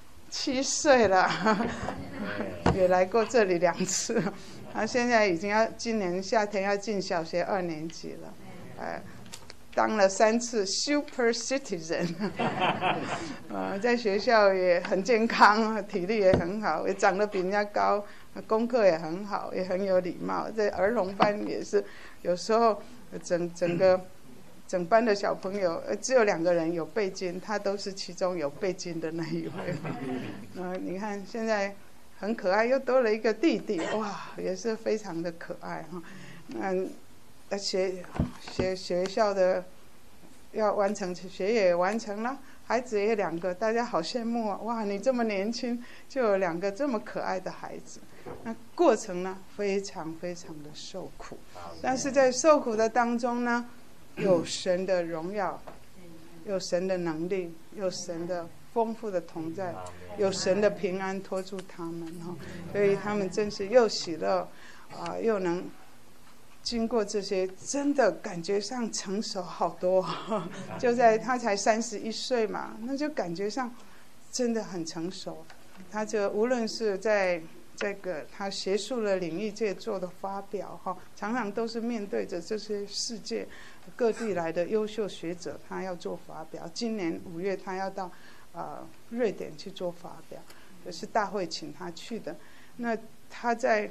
7岁了，也来过这里2次，他现在已经今年夏天要进小学2年级了，当了3次 Super Citizen， 在学校也很健康，体力也很好，也长得比人家高，功课也很好，也很有礼貌。在儿童班也是，有时候整班的小朋友只有2个人有背经，他都是其中有背经的那一位。你看现在很可爱，又多了一个弟弟，哇，也是非常的可爱哈。学校的要完成学业也完成了，孩子也2个，大家好羡慕啊！哇，你这么年轻就有2个这么可爱的孩子。那过程呢，非常非常的受苦，但是在受苦的当中呢，有神的荣耀，有神的能力，有神的丰富的同在，有神的平安托住他们所以他们真是又喜乐又能经过这些，真的感觉上成熟好多。就在他才31岁嘛，那就感觉上真的很成熟。他就无论是在这个他学术的领域界做的发表常常都是面对着这些世界各地来的优秀学者，他要做发表。今年5月他要到瑞典去做发表，也是大会请他去的。那他在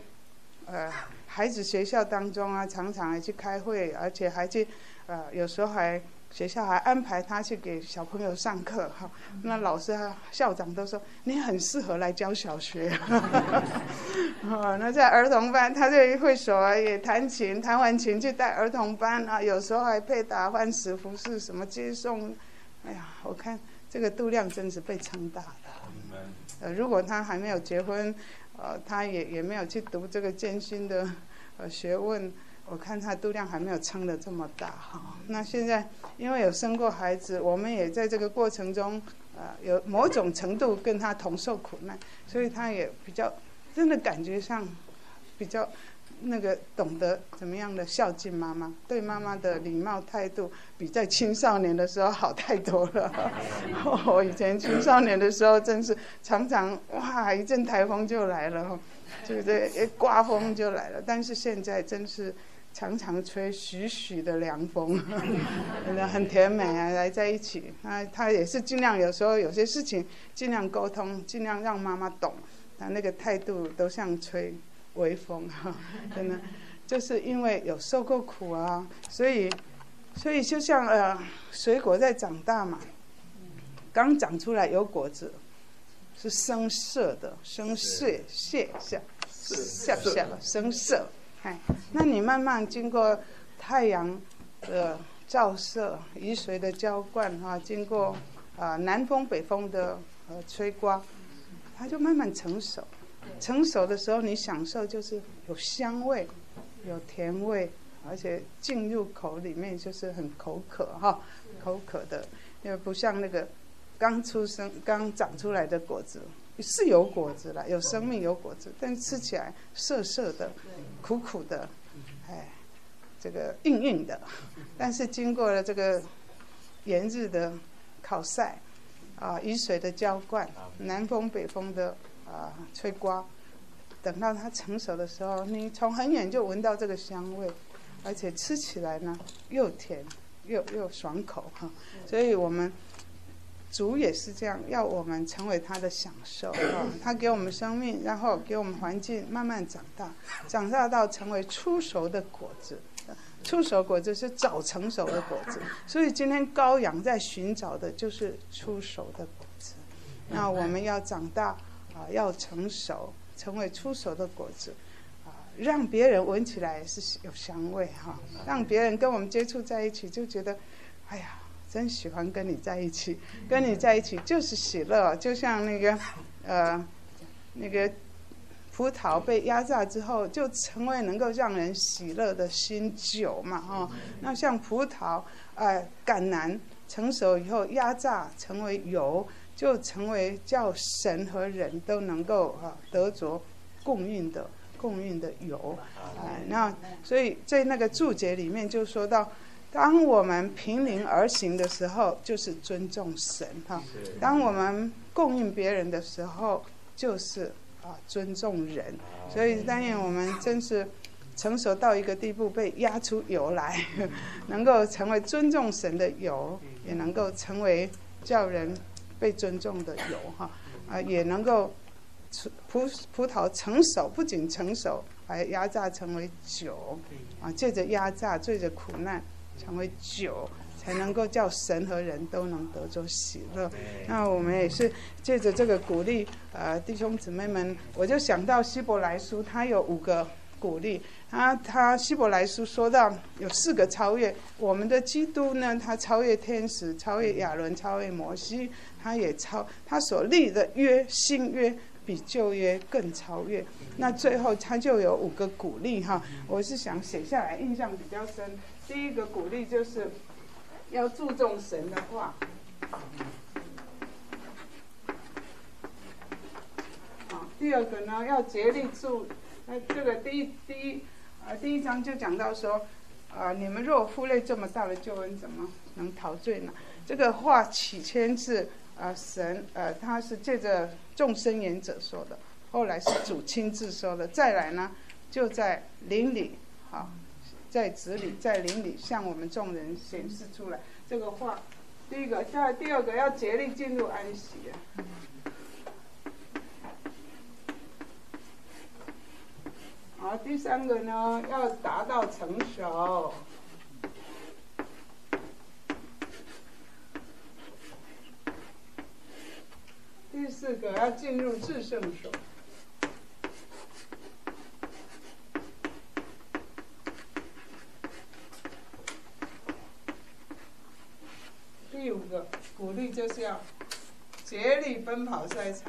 孩子学校当中常常还去开会，而且还去有时候还学校还安排他去给小朋友上课哈，那老师校长都说你很适合来教小学。那在儿童班，他就会手啊也弹琴，弹完琴去带儿童班啊，有时候还配搭换食服饰什么接送。哎呀，我看这个度量真是被撑大的。如果他还没有结婚，他也没有去读这个艰辛的学问。我看他度量还没有撑得这么大哈。那现在因为有生过孩子，我们也在这个过程中，有某种程度跟他同受苦难，所以他也比较真的感觉上比较那个懂得怎么样的孝敬妈妈，对妈妈的礼貌态度比在青少年的时候好太多了。我以前青少年的时候真是常常哇一阵台风就来了，就是刮风就来了，但是现在真是常常吹徐徐的凉风，很甜美啊，来在一起。他也是尽量有时候有些事情尽量沟通，尽量让妈妈懂，他那个态度都像吹微风哈，真的就是因为有受过苦啊，所以就像水果在长大嘛，刚长出来有果子，是生涩的，生涩生涩。那你慢慢经过太阳的照射、雨水的浇灌哈，经过南风北风的吹刮，它就慢慢成熟。成熟的时候，你享受就是有香味、有甜味，而且进入口里面就是很口渴哈，口渴的，因为不像那个刚出生、刚长出来的果子。是有果子啦，有生命有果子，但吃起来涩涩的、苦苦的，这个硬硬的。但是经过了这个炎日的烤晒，雨水的浇灌，南风北风的吹刮，等到它成熟的时候，你从很远就闻到这个香味，而且吃起来呢又甜又爽口哈。所以我们主也是这样，要我们成为他的享受他给我们生命，然后给我们环境，慢慢长大，长大到成为初熟的果子。初熟果子是早成熟的果子，所以今天羔羊在寻找的就是初熟的果子。那我们要长大要成熟，成为初熟的果子让别人闻起来是有香味让别人跟我们接触在一起就觉得，哎呀。真喜欢跟你在一起，跟你在一起就是喜乐，就像那个葡萄被压榨之后，就成为能够让人喜乐的新酒嘛那像葡萄橄榄成熟以后压榨成为油，就成为叫神和人都能够得着供应的油那所以在那个注解里面就说到。当我们凭灵而行的时候，就是尊重神当我们供应别人的时候，就是尊重人。所以但愿我们真是成熟到一个地步，被压出油来，能够成为尊重神的油，也能够成为叫人被尊重的油也能够葡萄成熟，不仅成熟，还压榨成为酒借着压榨，借着苦难。成为酒，才能够叫神和人都能得着喜乐。那我们也是借着这个鼓励弟兄姊妹们，我就想到希伯来书，它有5个鼓励。他希伯来书说到有4个超越，我们的基督呢，他超越天使，超越亚伦，超越摩西，他所立的约，新约比旧约更超越。那最后他就有5个鼓励我是想写下来，印象比较深。第一个鼓励就是要注重神的话，第二个呢要竭力这个第一章就讲到说，你们若负累这么大的救恩，怎么能陶醉呢？这个话起先是神他是借着众申言者说的，后来是主亲自说的，再来呢就在灵里在子里，在灵里向我们众人显示出来这个话。第二个要竭力进入安息第3个呢要达到成熟。 4个要进入至圣所。第5个鼓励就是要竭力奔跑赛场。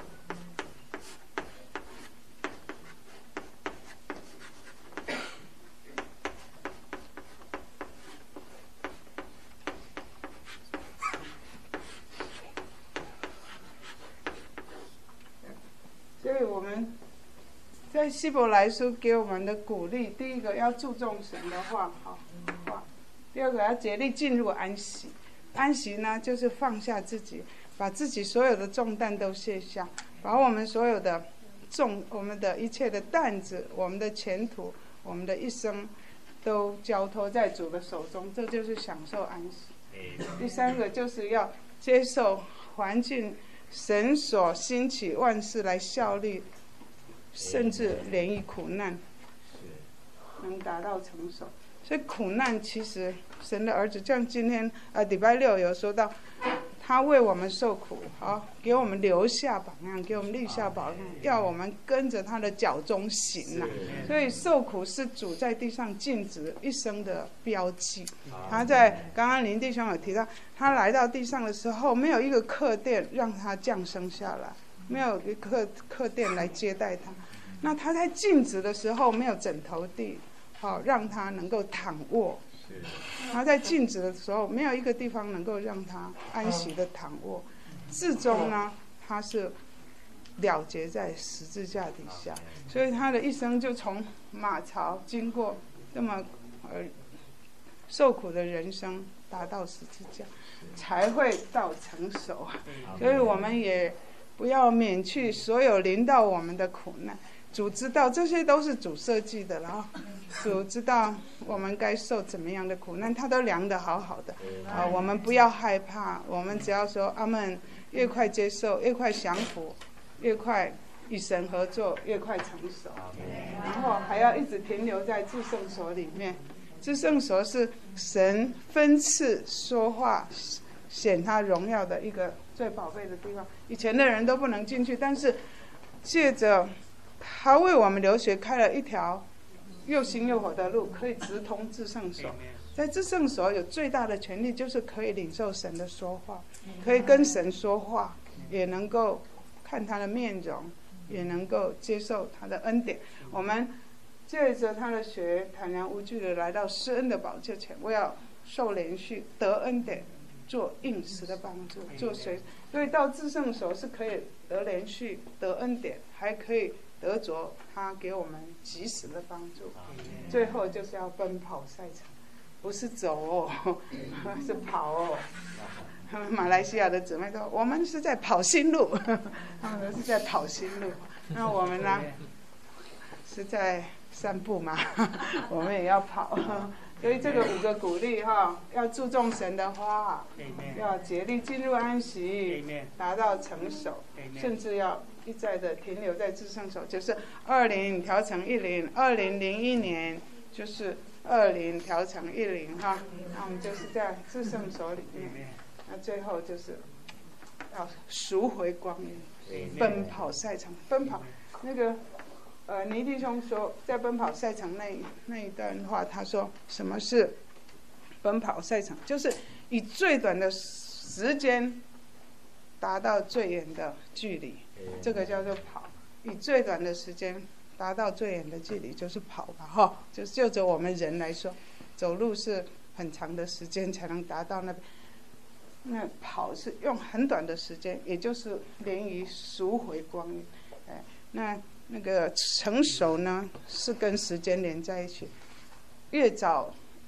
所以我们在希伯来书给我们的鼓励，第一个要注重神的话，第二个要竭力进入安息。安息呢，就是放下自己，把自己所有的重担都卸下，把我们所有的我们的一切的担子、我们的前途、我们的一生，都交托在主的手中，这就是享受安息。第3个就是要接受环境，神所兴起万事来效力，甚至连于苦难，能达到成熟。所以苦难其实神的儿子，像今天礼拜6有说到，他为我们受苦，给我们留下榜样，给我们立下榜样，要我们跟着他的脚中行啊。所以受苦是主在地上尽职一生的标记。他在刚刚林弟兄有提到，他来到地上的时候，没有一个客店让他降生下来，没有一个客店来接待他。那他在尽职的时候，没有枕头地，让他能够躺卧。他在静止的时候，没有一个地方能够让他安息的躺卧。至终呢，他是了结在十字架底下，所以他的一生就从马槽经过这么受苦的人生，达到十字架，才会到成熟。所以我们也不要免去所有临到我们的苦难。主知道这些都是主设计的了，主知道我们该受怎么样的苦难，他都量得好好的。我们不要害怕，我们只要说阿们，越快接受，越快降服，越快与神合作，越快成熟。然后还要一直停留在至圣所里面。至圣所是神分赐说话显他荣耀的一个最宝贝的地方。以前的人都不能进去，但是借着他为我们留学开了一条又新又火的路，可以直通至圣所。在至圣所有最大的权利，就是可以领受神的说话，可以跟神说话，也能够看他的面容，也能够接受他的恩典。我们借着他的血，坦然无惧的来到施恩的宝座前，我要受连续得恩典，做应时的帮助，做随。所以到至圣所是可以得连续得恩典，还可以得着他给我们及时的帮助。最后就是要奔跑赛场，不是走哦，是跑哦。马来西亚的姊妹说，我们是在跑新路，他们是在跑新路。那我们呢，是在散步嘛，我们也要跑。所以这个5个鼓励要注重神的话，要竭力进入安息，达到成熟，甚至要一再的停留在至圣所，就是20调成10 2001年就是20调成10那我们就是在至圣所里面。那最后就是要赎回光阴，奔跑赛场，奔跑那个。倪弟兄说，在奔跑赛场那一段话，他说什么是奔跑赛场？就是以最短的时间达到最远的距离，这个叫做跑。以最短的时间达到最远的距离，就是跑吧，就着我们人来说，走路是很长的时间才能达到那边。那跑是用很短的时间，也就是连于赎回光阴。那个成熟呢，是跟时间连在一起，越早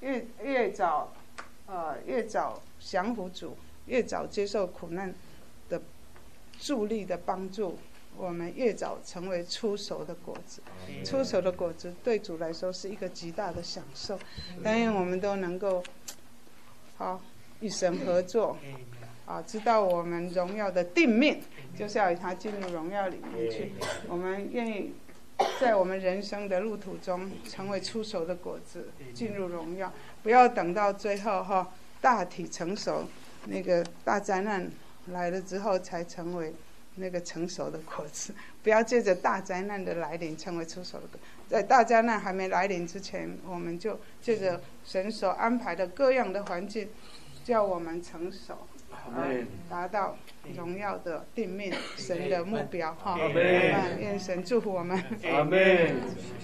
降服主，越早接受苦难的助力的帮助，我们越早成为出熟的果子。出熟的果子对主来说是一个极大的享受。但愿我们都能够与神合作，知道我们荣耀的定命，就是要与他进入荣耀里面去。我们愿意在我们人生的路途中成为出熟的果子，进入荣耀。不要等到最后大体成熟，那个大灾难来了之后才成为那个成熟的果子，不要借着大灾难的来临成为成熟的果。在大灾难还没来临之前，我们就借着神所安排的各样的环境，叫我们成熟，达到荣耀的定命神的目标哈。愿神祝福我们。 阿门。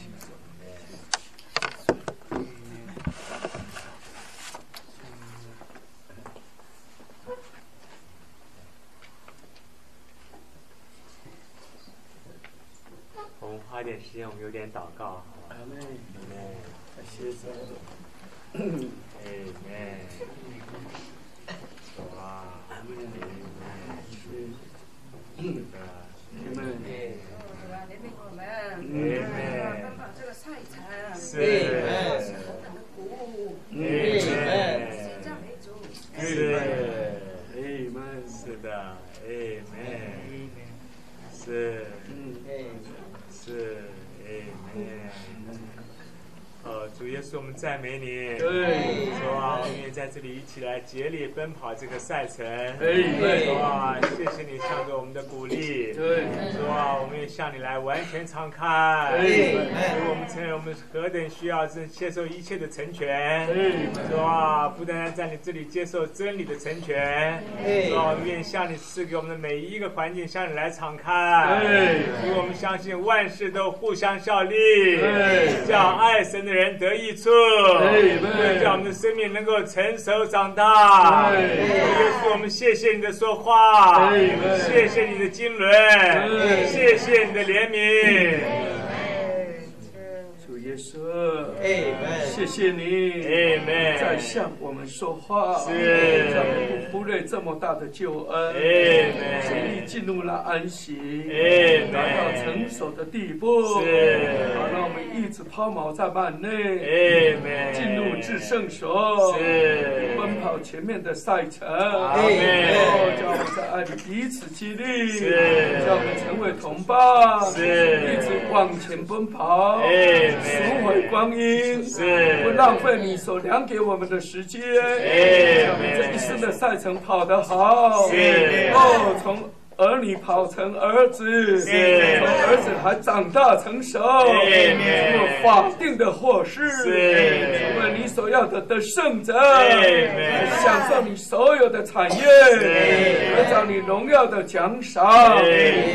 我们花点时间，我们有点祷告，好吧？ 阿门。 谢谢。Amen。哇。 奔跑这个赛程， 是。 的鼓舞，心脏为主。 是的。Amen。是。是。Amen。主耶稣，我们赞美你。 对。 主啊，我们也在这里一起来竭力奔跑这个赛程。 对。 主啊，谢谢你向着我们的鼓励。 对。 主啊，我们也向你来完全敞开。 对。 我们承认我们何等需要接受一切的成全。 对。 主啊，不单在你这里接受真理的成全。主啊，我们愿向你赐给我们的每一个环境向你来敞开。 对。 因为我们相信万事都互相效力。 对。 叫爱神的人得益处，叫我们的生命能够成熟长大。耶稣，我们谢谢你的说话，谢谢你的经纶，谢谢你的怜悯。 主耶稣，谢谢你，在向我们说话，让我们不忽略这么大的救恩，生命进入了安息，达到成熟的地步，好，让我们一直抛锚在幔内，进入至圣所，奔跑前面的赛程，叫我们在爱里彼此激励，叫我们成为同伴，一直往前奔跑，赎回光阴，不浪费你所量给我们的时间，让我们这一生的赛程跑得好，从儿女跑成儿子，从儿子还长大成熟，做法定的祸事，成为你所要的圣者，享受你所有的产业，得到你荣耀的奖赏。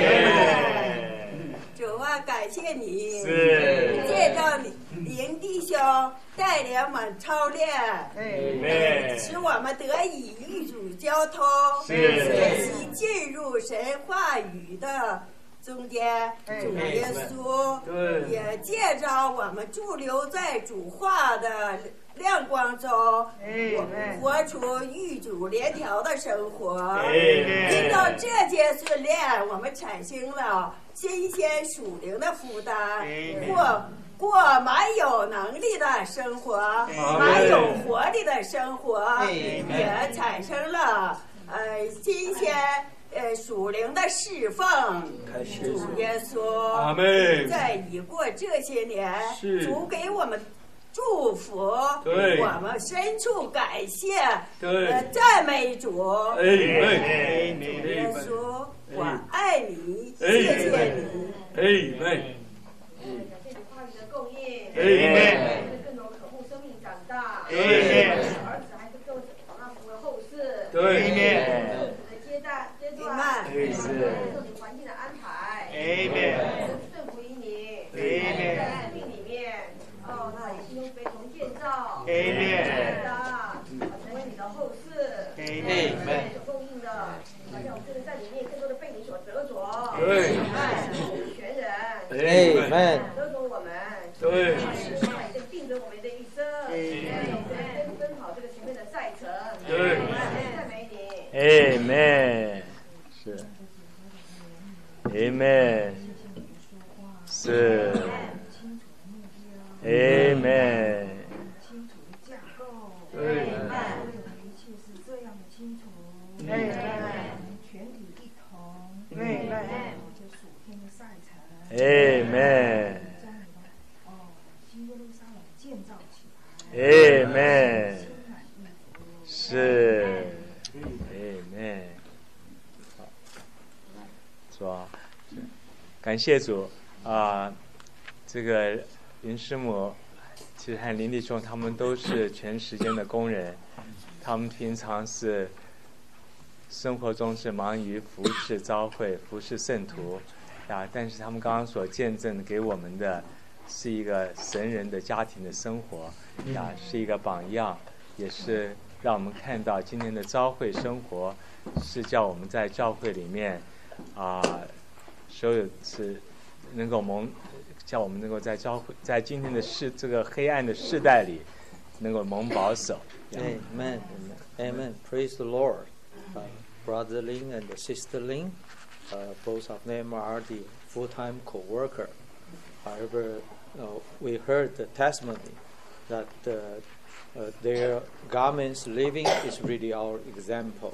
主啊，感谢你，借着林弟兄带领我们操练，使我们得以与主交通，学习进入神话语的中间。主耶稣也借着我们驻留在主话的亮光中，我们活出与主联调的生活。因着这些训练，我们产生了新鲜属灵的负担，过蛮有能力的生活，蛮有活力的生活，也产生了新鲜属灵的侍奉。主耶稣，在已过这些年，主给我们祝福，我们深处感谢，赞美主。主耶稣，我爱你，谢谢你。供应，更多可护生命长大，儿子还是够让服为后世，父子的阶段，受你环境的安排，顺服于你，在生命里面，那也是用非同建造，成为你的后世，所供应的，好像我们这个在里面更多的被你所得着，全人，得着我们。定着我们的一生，奔跑这个前面的赛程，赞美你。 Amen， 是 ，Amen， 是 ，Amen， 清楚的架构，一切是这样的清楚，全体一同，就属天的赛程 ，Amen。Amen， 是 ，Amen。 说，感谢主这个林师母，其实和林弟兄他们都是全时间的工人，他们平常是生活中是忙于服侍召会、服侍圣徒但是他们刚刚所见证给我们的是一个神人的家庭的生活是一个榜样，也是让我们看到今天的召会生活是叫我们在教会里面所有是能够叫我们能够在教会在今天的这个黑暗的世代里能够蒙保守。 Amen. Amen. Praise the Lord. Brother Ling and Sister Ling, both of them are the full-time co-worker. However, we heard the testimony that their garments living is really our example.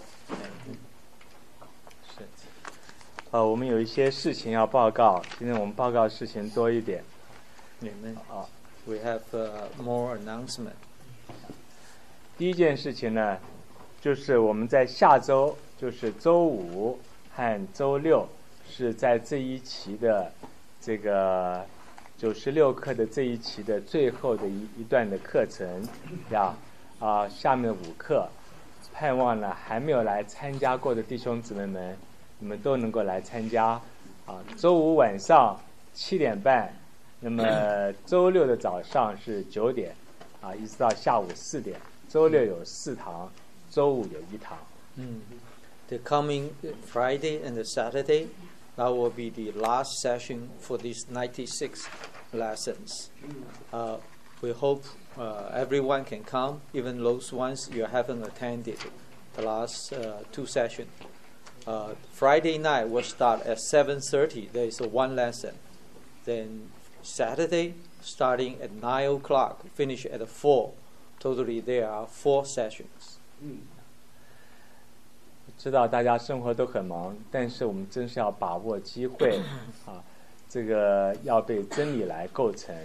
是我们有一些事情要报告，今天我们报告事情多一点。 Amen. We have more announcement. 第一件事情呢，就是我们在下周，就是周五和周六，是在这一期的这个96课的这一期的最后的一段的课程下面的5课，盼望呢还没有来参加过的弟兄姊妹们，你们都能够来参加周五晚上7点半，那么周六的早上是9点一直到下午4点，周六有4堂，周五有1堂。 The coming Friday and Saturday, that will be the last session for these 96 lessons. We hope everyone can come, even those ones you haven't attended the last 2 sessions. Friday night will start at 7:30. There is one lesson. Then Saturday, starting at 9 o'clock, finish at 4. Totally, there are 4 sessions. 知道大家生活都很忙，但是我们真是要把握机会这个要被真理来构成。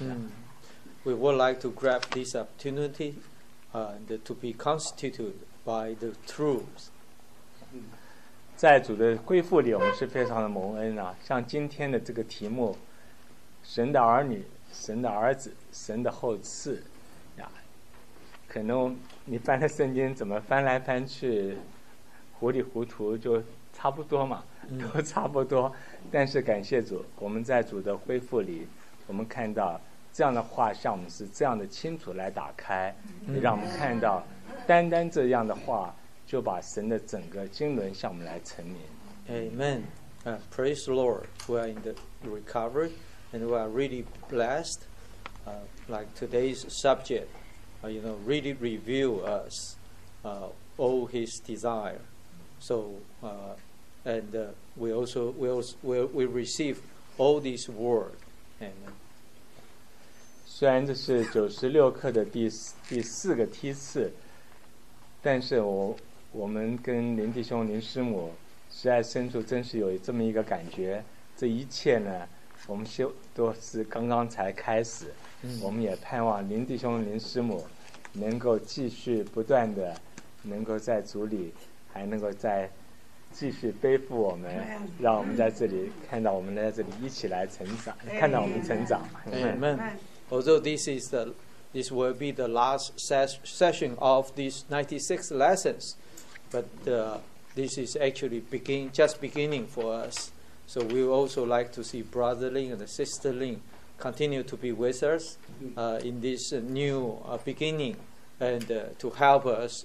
We would like to grab this opportunity to be constituted by the truth. 在主的恢复里，我们是非常的蒙恩像今天的这个题目，神的儿女、神的儿子、神的后嗣可能你翻了圣经，怎么翻来翻去，糊里糊涂就差不多嘛，都差不多。但是感谢主，我们在主的恢复里，我们看到这样的话向我们是这样的清楚来打开，也让我们看到单单这样的话就把神的整个经纶向我们来陈明。 Amen. Praise the Lord. We are in the recovery and we are really blessed. Like today's subject, really reveal us all His desire. So, and we also we receive all these word. Amen. 虽然这是96课的第4个梯次，但是我们跟林弟兄、林师母实在深处真是有这么一个感觉，这一切呢，我们都是刚刚才开始。我们也盼望林弟兄、林师母能够继续不断的，能够在主里，还能够再继续背负我们，让我们在这里看到我们在这里一起来成长，看到我们成长。 Amen. Although this will be the last session of these 96 lessons, but this is actually just beginning for us. So we would also like to see Brother Ling and Sister Ling continue to be with us in this new beginning, and to help us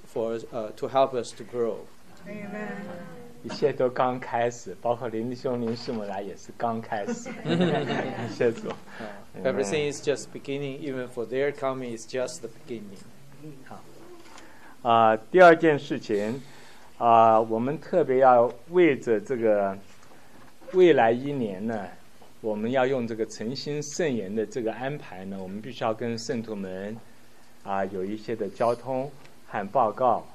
to grow. Amen. 一切都刚开始，包括林弟兄、林师母来也是刚开始。谢主。 Everything is just beginning. Even for their coming, is just the beginning. 好。第二件事情，我们特别要为着这个未来1年呢，我们要用这个诚心圣言的这个安排呢，我们必须要跟圣徒们有一些的交通和报告。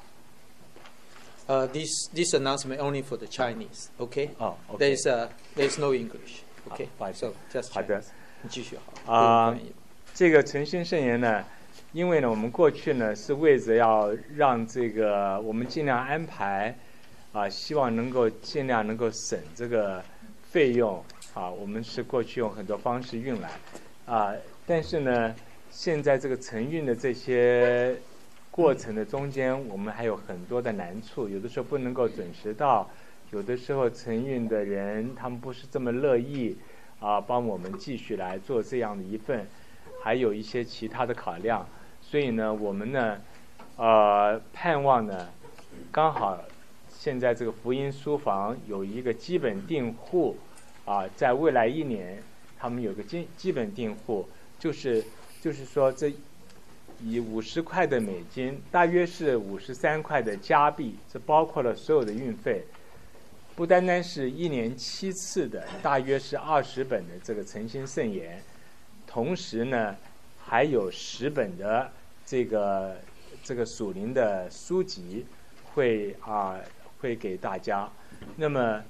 This announcement only for the Chinese, okay? Okay. There's no English, okay? So just Chinese. 好的。 你继续好。 这个诚心圣言呢，因为呢，我们过去呢是为着要让这个我们尽量安排希望能够尽量能够省这个费用我们是过去用很多方式运来但是呢，现在这个承运的这些过程的中间，我们还有很多的难处，有的时候不能够准时到，有的时候承运的人他们不是这么乐意帮我们继续来做这样的一份，还有一些其他的考量，所以呢，我们呢盼望呢，刚好现在这个福音书房有一个基本订户在未来1年他们有个基本订户，就是说这以50块的美金，大约是53块的加币，这包括了所有的运费，不单单是1年7次的，大约是20本的这个诚心圣言，同时呢还有10本的这个属灵的书籍会给大家。那么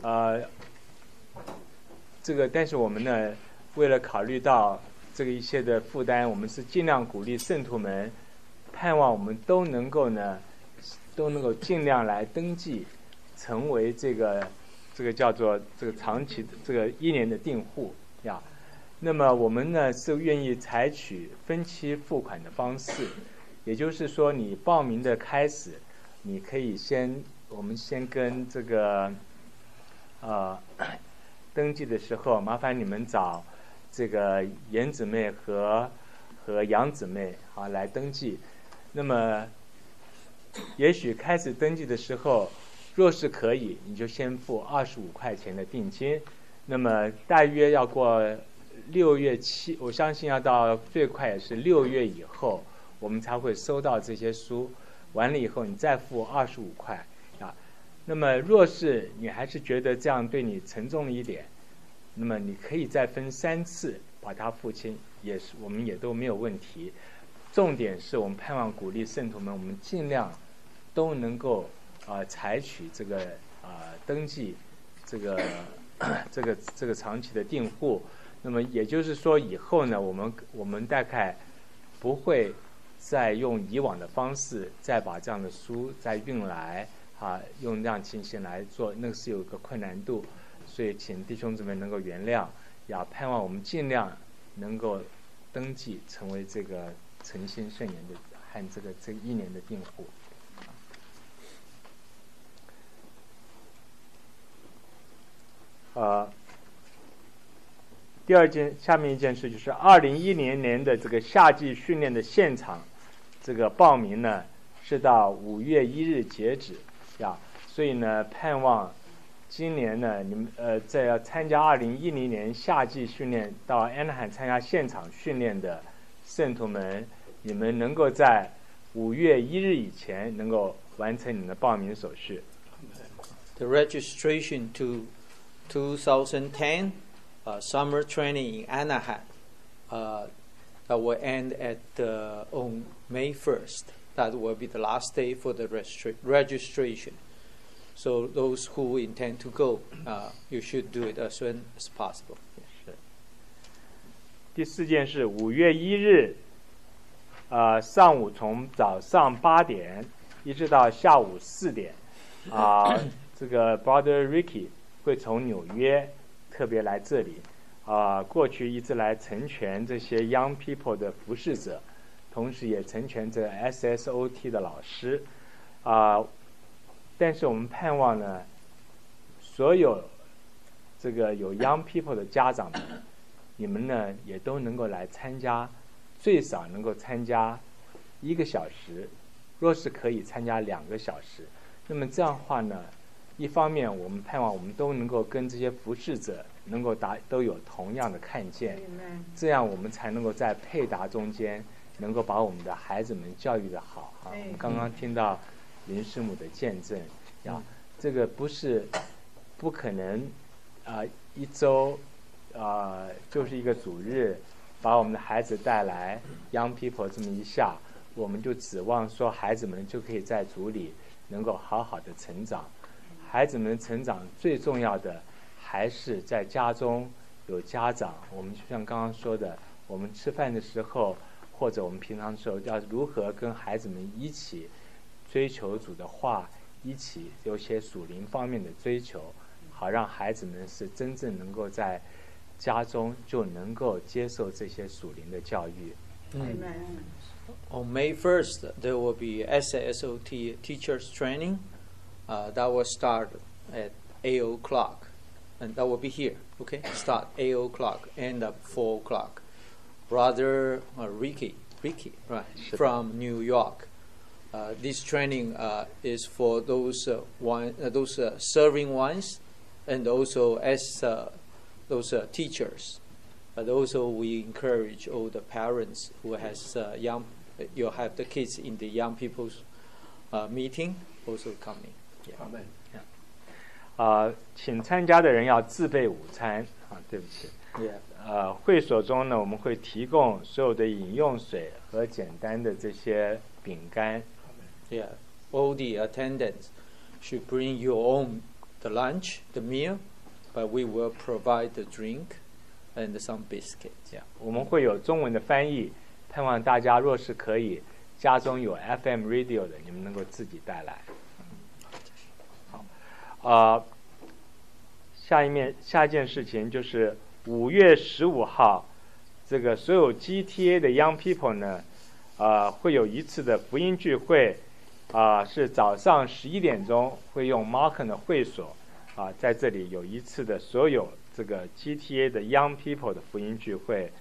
但是我们呢，为了考虑到这个一些的负担，我们是尽量鼓励圣徒们，盼望我们都能够尽量来登记，成为这个叫做这个长期的这个1年的订户呀。那么我们呢是愿意采取分期付款的方式，也就是说你报名的开始，你可以我们先跟这个登记的时候，麻烦你们找这个严姊妹和杨姊妹来登记。那么也许开始登记的时候，若是可以，你就先付25块钱的定金。那么大约要过6月7，我相信要到最快也是6月以后，我们才会收到这些书。完了以后，你再付25块那么若是你还是觉得这样对你沉重了一点，那么你可以再分3次把它付清，我们也都没有问题。重点是我们盼望鼓励圣徒们，我们尽量都能够采取这个登记这个长期的订户。那么也就是说，以后呢，我们大概不会再用以往的方式再把这样的书再运来用这样情形来做，那个是有一个困难度，所以请弟兄姊妹能够原谅，也盼望我们尽量能够登记成为这个诚心圣言的和这1年的订户。下面一件事就是2010年的这个夏季训练的现场，这个报名呢是到5月1日截止所以呢，盼望今年呢，你们在要参加2010年夏季训练到安纳罕参加现场训练的圣徒们，你们能够在5月1日以前能够完成你们的报名手续。 The registration to 2010 summer training in Anaheim that will end on May 1st. That will be the last day for the registration. So those who intend to go, you should do it as soon as possible. 第4件是5月1日，上午从早上8点一直到下午4点，这个 Brother Ricky 会从纽约特别来这里，过去一直来成全这些 Young People 的服侍者，同时也成全这 SSOT 的老师，但是我们盼望呢，所有这个有 Young People 的家长们，你们呢也都能够来参加，最少能够参加1个小时，若是可以参加2个小时。那么这样的话呢，一方面我们盼望我们都能够跟这些服侍者能够都有同样的看见，这样我们才能够在配搭中间能够把我们的孩子们教育得好。我们刚刚听到林师母的见证这个不可能1周就是一个主日把我们的孩子带来 Young People 这么一下，我们就指望说孩子们就可以在主里能够好好的成长。孩子们成长最重要的还是在家中有家长。我们就像刚刚说的，我们吃饭的时候或者我们平常的时候要如何跟孩子们一起追求主的话， 一起有些属灵方面的追求，好让孩子们是真正能够在家中就能够接受这些属灵的教育。 On May 1st, there will be SASOT teachers training. That will start at 8 o'clock. And that will be here, okay? Start 8 o'clock, end up 4 o'clock. Brother Ricky, right, from New York. This training is for those serving ones, and also as those teachers. But also we encourage all the parents who has you have the kids in the young people's meeting also coming. Yeah. 请参加的人要自备午餐啊，对不起。会所中呢，我们会提供所有的饮用水和简单的这些饼干。 Yeah, all the attendants should bring your own the lunch, the meal, but we will provide the drink and some biscuits. Yeah, 我们会有中文的翻译，盼望大家若是可以，家中有 FM radio 的，你们能够自己带来。好，下一件事情就是5月15号，这个所有 GTA 的 Young People 呢，会有一次的福音聚会，是早上11点钟会用 Markham 的会所，在这里有一次的所有这个 GTA 的 Young People 的福音聚会，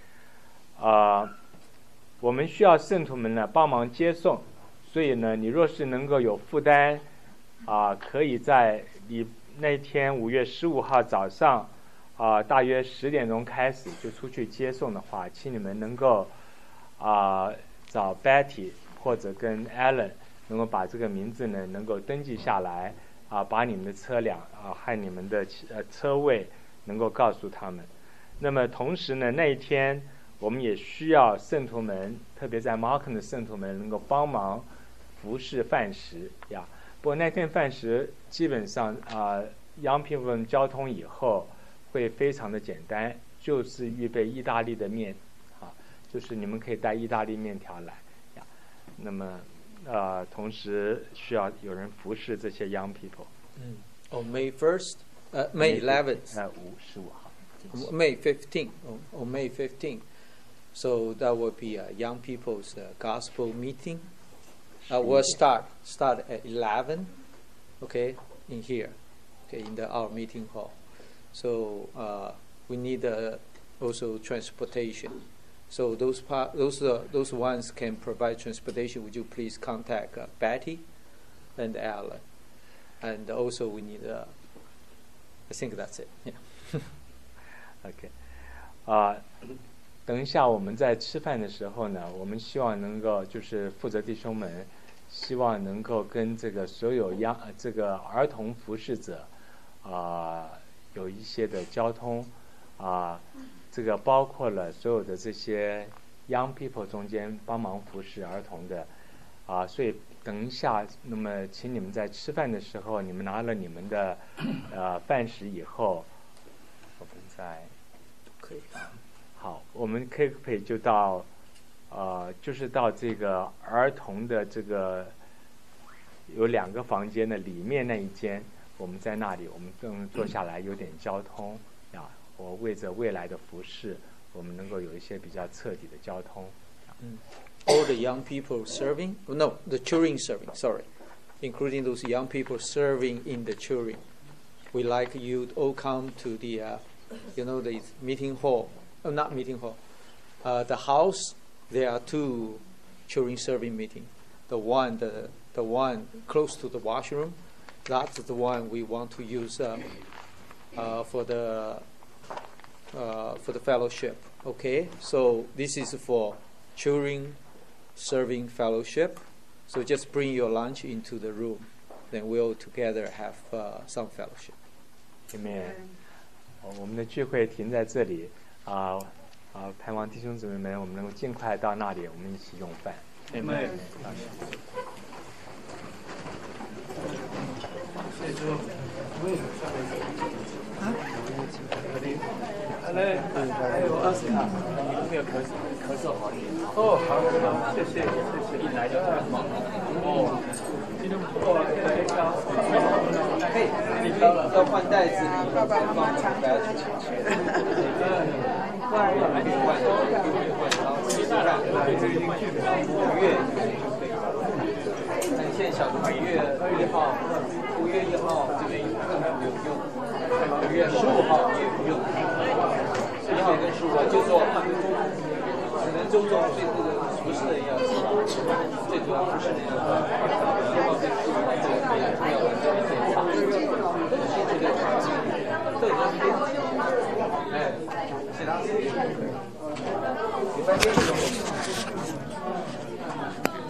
我们需要圣徒们呢帮忙接送，所以呢，你若是能够有负担，可以在那天5月15号早上，大约10点钟开始就出去接送的话，请你们能够找 Betty 或者跟 Alan 能够把这个名字呢能够登记下来，把你们的车辆和你们的车位能够告诉他们。那么同时呢，那一天我们也需要圣徒们，特别在 Markham 的圣徒们能够帮忙服侍饭食呀。不过那天饭食基本上Young People 交通以后会非常的简单，就是预备意大利的面，就是你们可以带意大利面条来呀。那么同时需要有人服侍这些 Young People。 On May 1st, May 11th. 15号。 May 15th. On May 15th. So that will be Young People's Gospel meeting. We'll start at 11, okay, in here, okay, in our meeting hall. So we need also transportation. So those ones can provide transportation. Would you please contact Betty and Alan? And also we need. I think that's it. Yeah. Okay. 等一下我们在吃饭的时候呢，我们希望能够就是负责弟兄们，希望能够跟这个所有这个儿童服侍者有一些的交通这个包括了所有的这些 young people 中间帮忙服侍儿童的所以等一下，那么请你们在吃饭的时候，你们拿了你们的饭食以后，我们再可以好，我们可以就到就是到这个儿童的这个有2个房间的里面那一间，我们在那里，我们更坐下来有点交通我为着未来的服侍，我们能够有一些比较彻底的交通。 All the young people serving, no, the children serving, sorry, including those young people serving in the children. We like you all come to the, the meeting hall, not meeting hall, the house. There are 2 children serving meeting. The one close to the washroom, that's the one we want to use for the fellowship. Okay, so this is for children serving fellowship. So just bring your lunch into the room. Then we'll together have some fellowship. Amen. 我们的聚会停在这里盼望弟兄姊妹们，我们能够尽快到那里，我们一起用饭。Amen. 谢谢主。还有20 没有咳嗽好一点。 哦，好，谢谢， 一来就感冒。哦， 要换袋子， 爸爸妈妈常常去学。 还可以换，然后试试看5月就可以了。那你现在想5月1号、5月1号这边有用，5月15号也不用，1号跟15号就做，可能周中对这个服饰的要知道，最主要服饰的要知道，1号跟15号这个没有完全检查，星期6、都已经哎，其他事情。